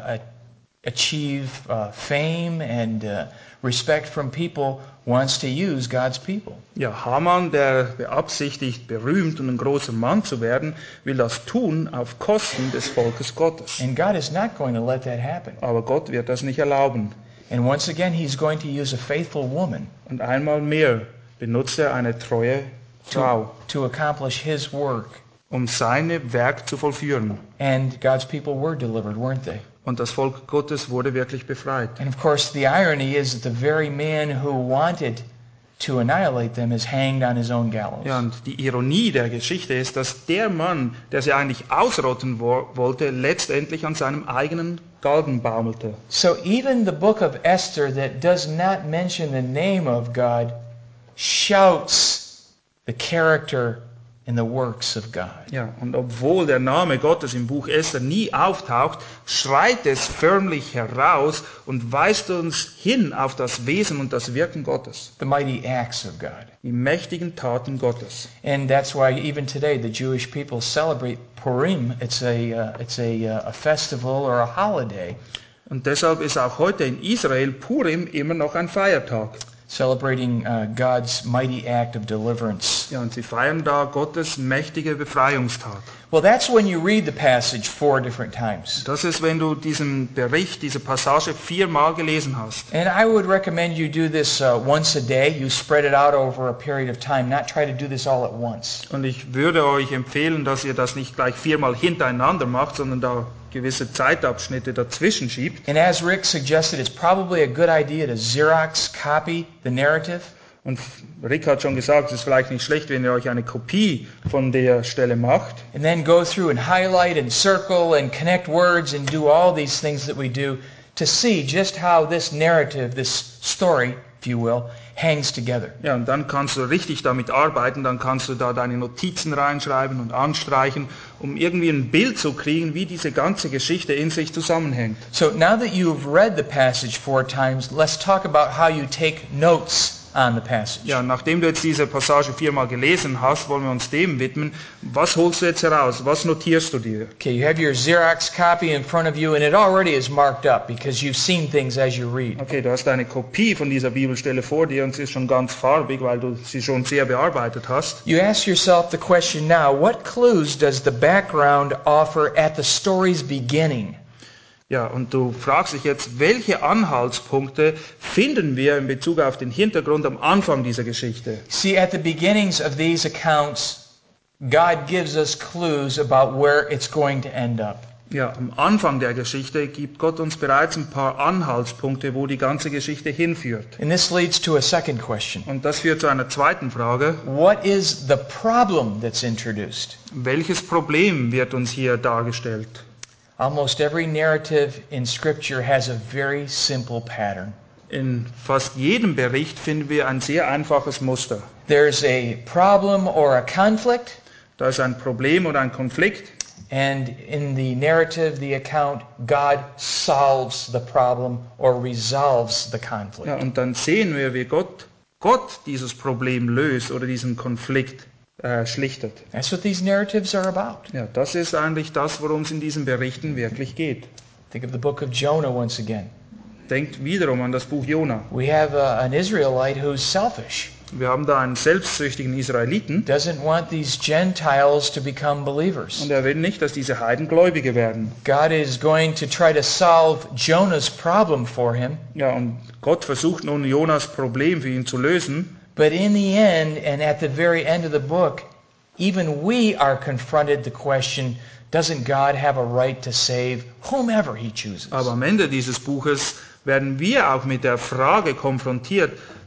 Speaker 1: achieve fame and respect from people, wants to use God's people.
Speaker 2: Ja, Haman, der beabsichtigt, berühmt und ein großer Mann zu werden, will das tun auf Kosten des Volkes Gottes.
Speaker 1: And God is not going to let that happen.
Speaker 2: Aber Gott wird das nicht erlauben.
Speaker 1: And once again, he's going to use a faithful woman
Speaker 2: Und einmal mehr benutzt er eine treue Frau,
Speaker 1: to accomplish his work.
Speaker 2: um sein Werk zu vollführen.
Speaker 1: And God's people were delivered, weren't they?
Speaker 2: Und das Volk Gottes wurde wirklich befreit.
Speaker 1: And of course, the irony is that the very man who wanted to annihilate them is hanged on his own gallows.
Speaker 2: Ja, und die Ironie der Geschichte ist, dass der Mann, der sie eigentlich ausrotten wollte, letztendlich an seinem eigenen Galgen baumelte.
Speaker 1: So even the book of Esther that does not mention the name of God shouts the character and the works of God.
Speaker 2: Ja, und obwohl der Name Gottes im Buch Esther nie auftaucht, schreit es förmlich heraus und weist uns hin auf das Wesen und das Wirken Gottes,
Speaker 1: The mighty acts of God.
Speaker 2: die mächtigen Taten Gottes.
Speaker 1: And that's why even today the Jewish people celebrate Purim. It's a festival or a holiday
Speaker 2: Und deshalb ist auch heute in Israel Purim immer noch ein Feiertag.
Speaker 1: celebrating God's mighty act of deliverance.
Speaker 2: Ja, und sie feiern da Gottes mächtige Befreiungstat.
Speaker 1: Well, that's when you read the passage 4 different times.
Speaker 2: Das ist, wenn du diesen Bericht, diese Passage 4-mal gelesen hast.
Speaker 1: And I would recommend you do this once a day. You spread it out over a period of time, not try to do this all at once.
Speaker 2: Und ich würde euch empfehlen, dass ihr das nicht gleich 4-mal hintereinander macht, sondern da gewisse Zeitabschnitte dazwischen schiebt.
Speaker 1: And as Rick suggested, it's probably a good idea to Xerox copy the narrative.
Speaker 2: Und Rick hat schon gesagt, es ist vielleicht nicht schlecht, wenn ihr euch eine Kopie von der Stelle macht.
Speaker 1: And then go through and highlight and circle and connect words and do all these things that we do to see just how this narrative, this story, if you will, hangs together.
Speaker 2: Ja, und dann kannst du richtig damit arbeiten, dann kannst du da deine Notizen reinschreiben und anstreichen, um irgendwie ein Bild zu kriegen, wie diese ganze Geschichte in sich zusammenhängt.
Speaker 1: So now that you've read the passage 4 times, let's talk about how you take notes on the passage.
Speaker 2: Ja, nachdem du jetzt diese Passage 4-mal gelesen hast, wollen wir uns dem widmen. Was holst du jetzt heraus? Was notierst du dir?
Speaker 1: Okay, you have your Xerox copy in front of you and it already is marked up because you've seen things as you read.
Speaker 2: Okay, du hast eine Kopie von dieser Bibelstelle vor dir und sie ist schon ganz farbig, weil du sie schon sehr bearbeitet hast.
Speaker 1: You ask yourself the question now, what clues does the background offer at the story's beginning?
Speaker 2: Ja, und du fragst dich jetzt, welche Anhaltspunkte finden wir in Bezug auf den Hintergrund am Anfang dieser Geschichte?
Speaker 1: See, at the beginnings of these accounts, God gives us clues about where it's going to end up.
Speaker 2: Ja, am Anfang der Geschichte gibt Gott uns bereits ein paar Anhaltspunkte, wo die ganze Geschichte hinführt.
Speaker 1: And this leads to a second question.
Speaker 2: Und das führt zu einer zweiten Frage.
Speaker 1: What is the problem that's introduced?
Speaker 2: Welches Problem wird uns hier dargestellt?
Speaker 1: Almost every narrative in Scripture has a very simple pattern.
Speaker 2: In fast jedem Bericht finden wir ein sehr einfaches Muster.
Speaker 1: There's a problem or a conflict,
Speaker 2: Da ist ein Problem oder ein Konflikt.
Speaker 1: and in the narrative, the account, God solves the problem or resolves the conflict.
Speaker 2: Ja, und dann sehen wir, wie Gott dieses Problem löst oder diesen Konflikt schlichtet.
Speaker 1: That's what these narratives are about.
Speaker 2: Ja, das ist eigentlich das, worum es in diesen Berichten wirklich geht.
Speaker 1: Think of the book of Jonah once again.
Speaker 2: Denkt wiederum an das Buch Jona.
Speaker 1: We have an Israelite who's selfish,
Speaker 2: Wir haben da einen selbstsüchtigen Israeliten
Speaker 1: doesn't want these Gentiles to become believers.
Speaker 2: und er will nicht, dass diese Heiden Gläubige werden.
Speaker 1: God is going to try to solve Jonah's problem for him,
Speaker 2: Ja, und Gott versucht nun Jonas Problem für ihn zu lösen.
Speaker 1: but in the end and at the very end of the book, even we are confronted the question, doesn't God have a right to save whomever he chooses?
Speaker 2: Aber am Ende dieses Buches werden wir auch mit der Frage konfrontiert,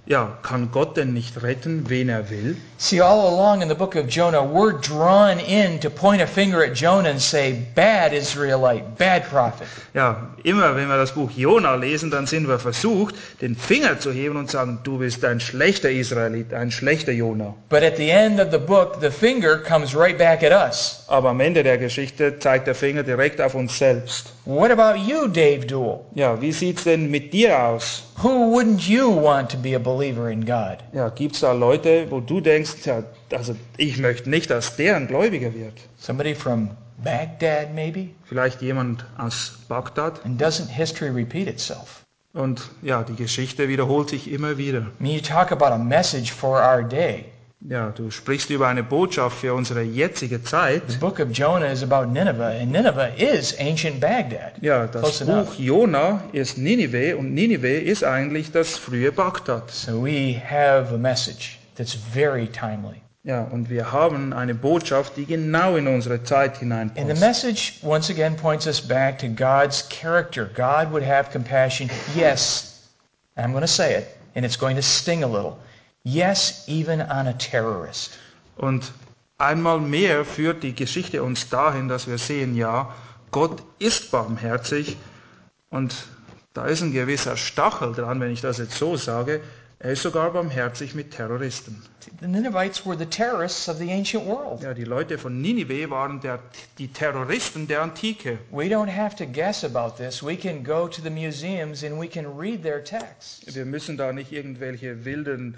Speaker 2: ja, kann Gott denn nicht retten, wen er will?
Speaker 1: See, all along in the book of Jonah, we're drawn in to point a finger at Jonah and say, bad Israelite, bad prophet.
Speaker 2: Ja, immer wenn wir das Buch Jona lesen, dann sind wir versucht, den Finger zu heben und sagen, du bist ein schlechter Israelit, ein schlechter Jona.
Speaker 1: But at the end of the book, the finger comes right back at us.
Speaker 2: Aber am Ende der Geschichte zeigt der Finger direkt auf uns selbst.
Speaker 1: What about you, Dave Duell?
Speaker 2: Ja, wie sieht's denn mit dir aus?
Speaker 1: Who wouldn't you want to be a believer in God?
Speaker 2: Ja, gibt's da Leute, wo du denkst, ja, also ich möchte nicht, dass der ein Gläubiger wird?
Speaker 1: Somebody from Baghdad, maybe?
Speaker 2: Vielleicht jemand aus Bagdad?
Speaker 1: And doesn't history repeat itself?
Speaker 2: Und ja, die Geschichte wiederholt sich immer wieder.
Speaker 1: I mean, you talk about a message for our day.
Speaker 2: Ja, du sprichst über eine Botschaft für unsere jetzige Zeit.
Speaker 1: The book of Jonah is about Nineveh, and Nineveh is ancient Baghdad.
Speaker 2: Ja, das
Speaker 1: Close
Speaker 2: Buch
Speaker 1: enough.
Speaker 2: Jona ist Ninive und Ninive ist eigentlich das frühe Bagdad.
Speaker 1: So we have a message that's very timely.
Speaker 2: Ja, und wir haben eine Botschaft, die genau in unsere Zeit
Speaker 1: And the
Speaker 2: hineinpasst.
Speaker 1: message, once again, points us back to God's character. God would have compassion. Yes, I'm going to say it, and it's going to sting a little. Yes, even on a terrorist.
Speaker 2: Und einmal mehr führt die Geschichte uns dahin, dass wir sehen, ja, Gott ist barmherzig und da ist ein gewisser Stachel dran, wenn ich das jetzt so sage. Er ist sogar barmherzig mit Terroristen.
Speaker 1: The Ninevites were the terrorists of the ancient world.
Speaker 2: Ja, die Leute von Ninive waren die Terroristen der Antike.
Speaker 1: We don't have to guess about this. We can go to the museums and we can read their texts.
Speaker 2: Wir müssen da nicht irgendwelche wilden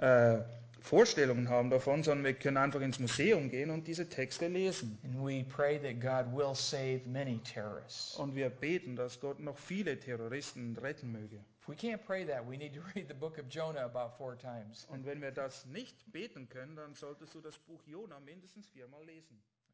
Speaker 2: Vorstellungen haben davon, sondern wir können einfach ins Museum gehen und diese Texte lesen.
Speaker 1: And we pray that God will save many terrorists.
Speaker 2: Und wir beten, dass Gott noch viele Terroristen retten möge.
Speaker 1: If we can't pray that, we need to read the book of Jonah about 4 times.
Speaker 2: Und wenn wir das nicht beten können, dann solltest du das Buch Jona mindestens 4-mal lesen.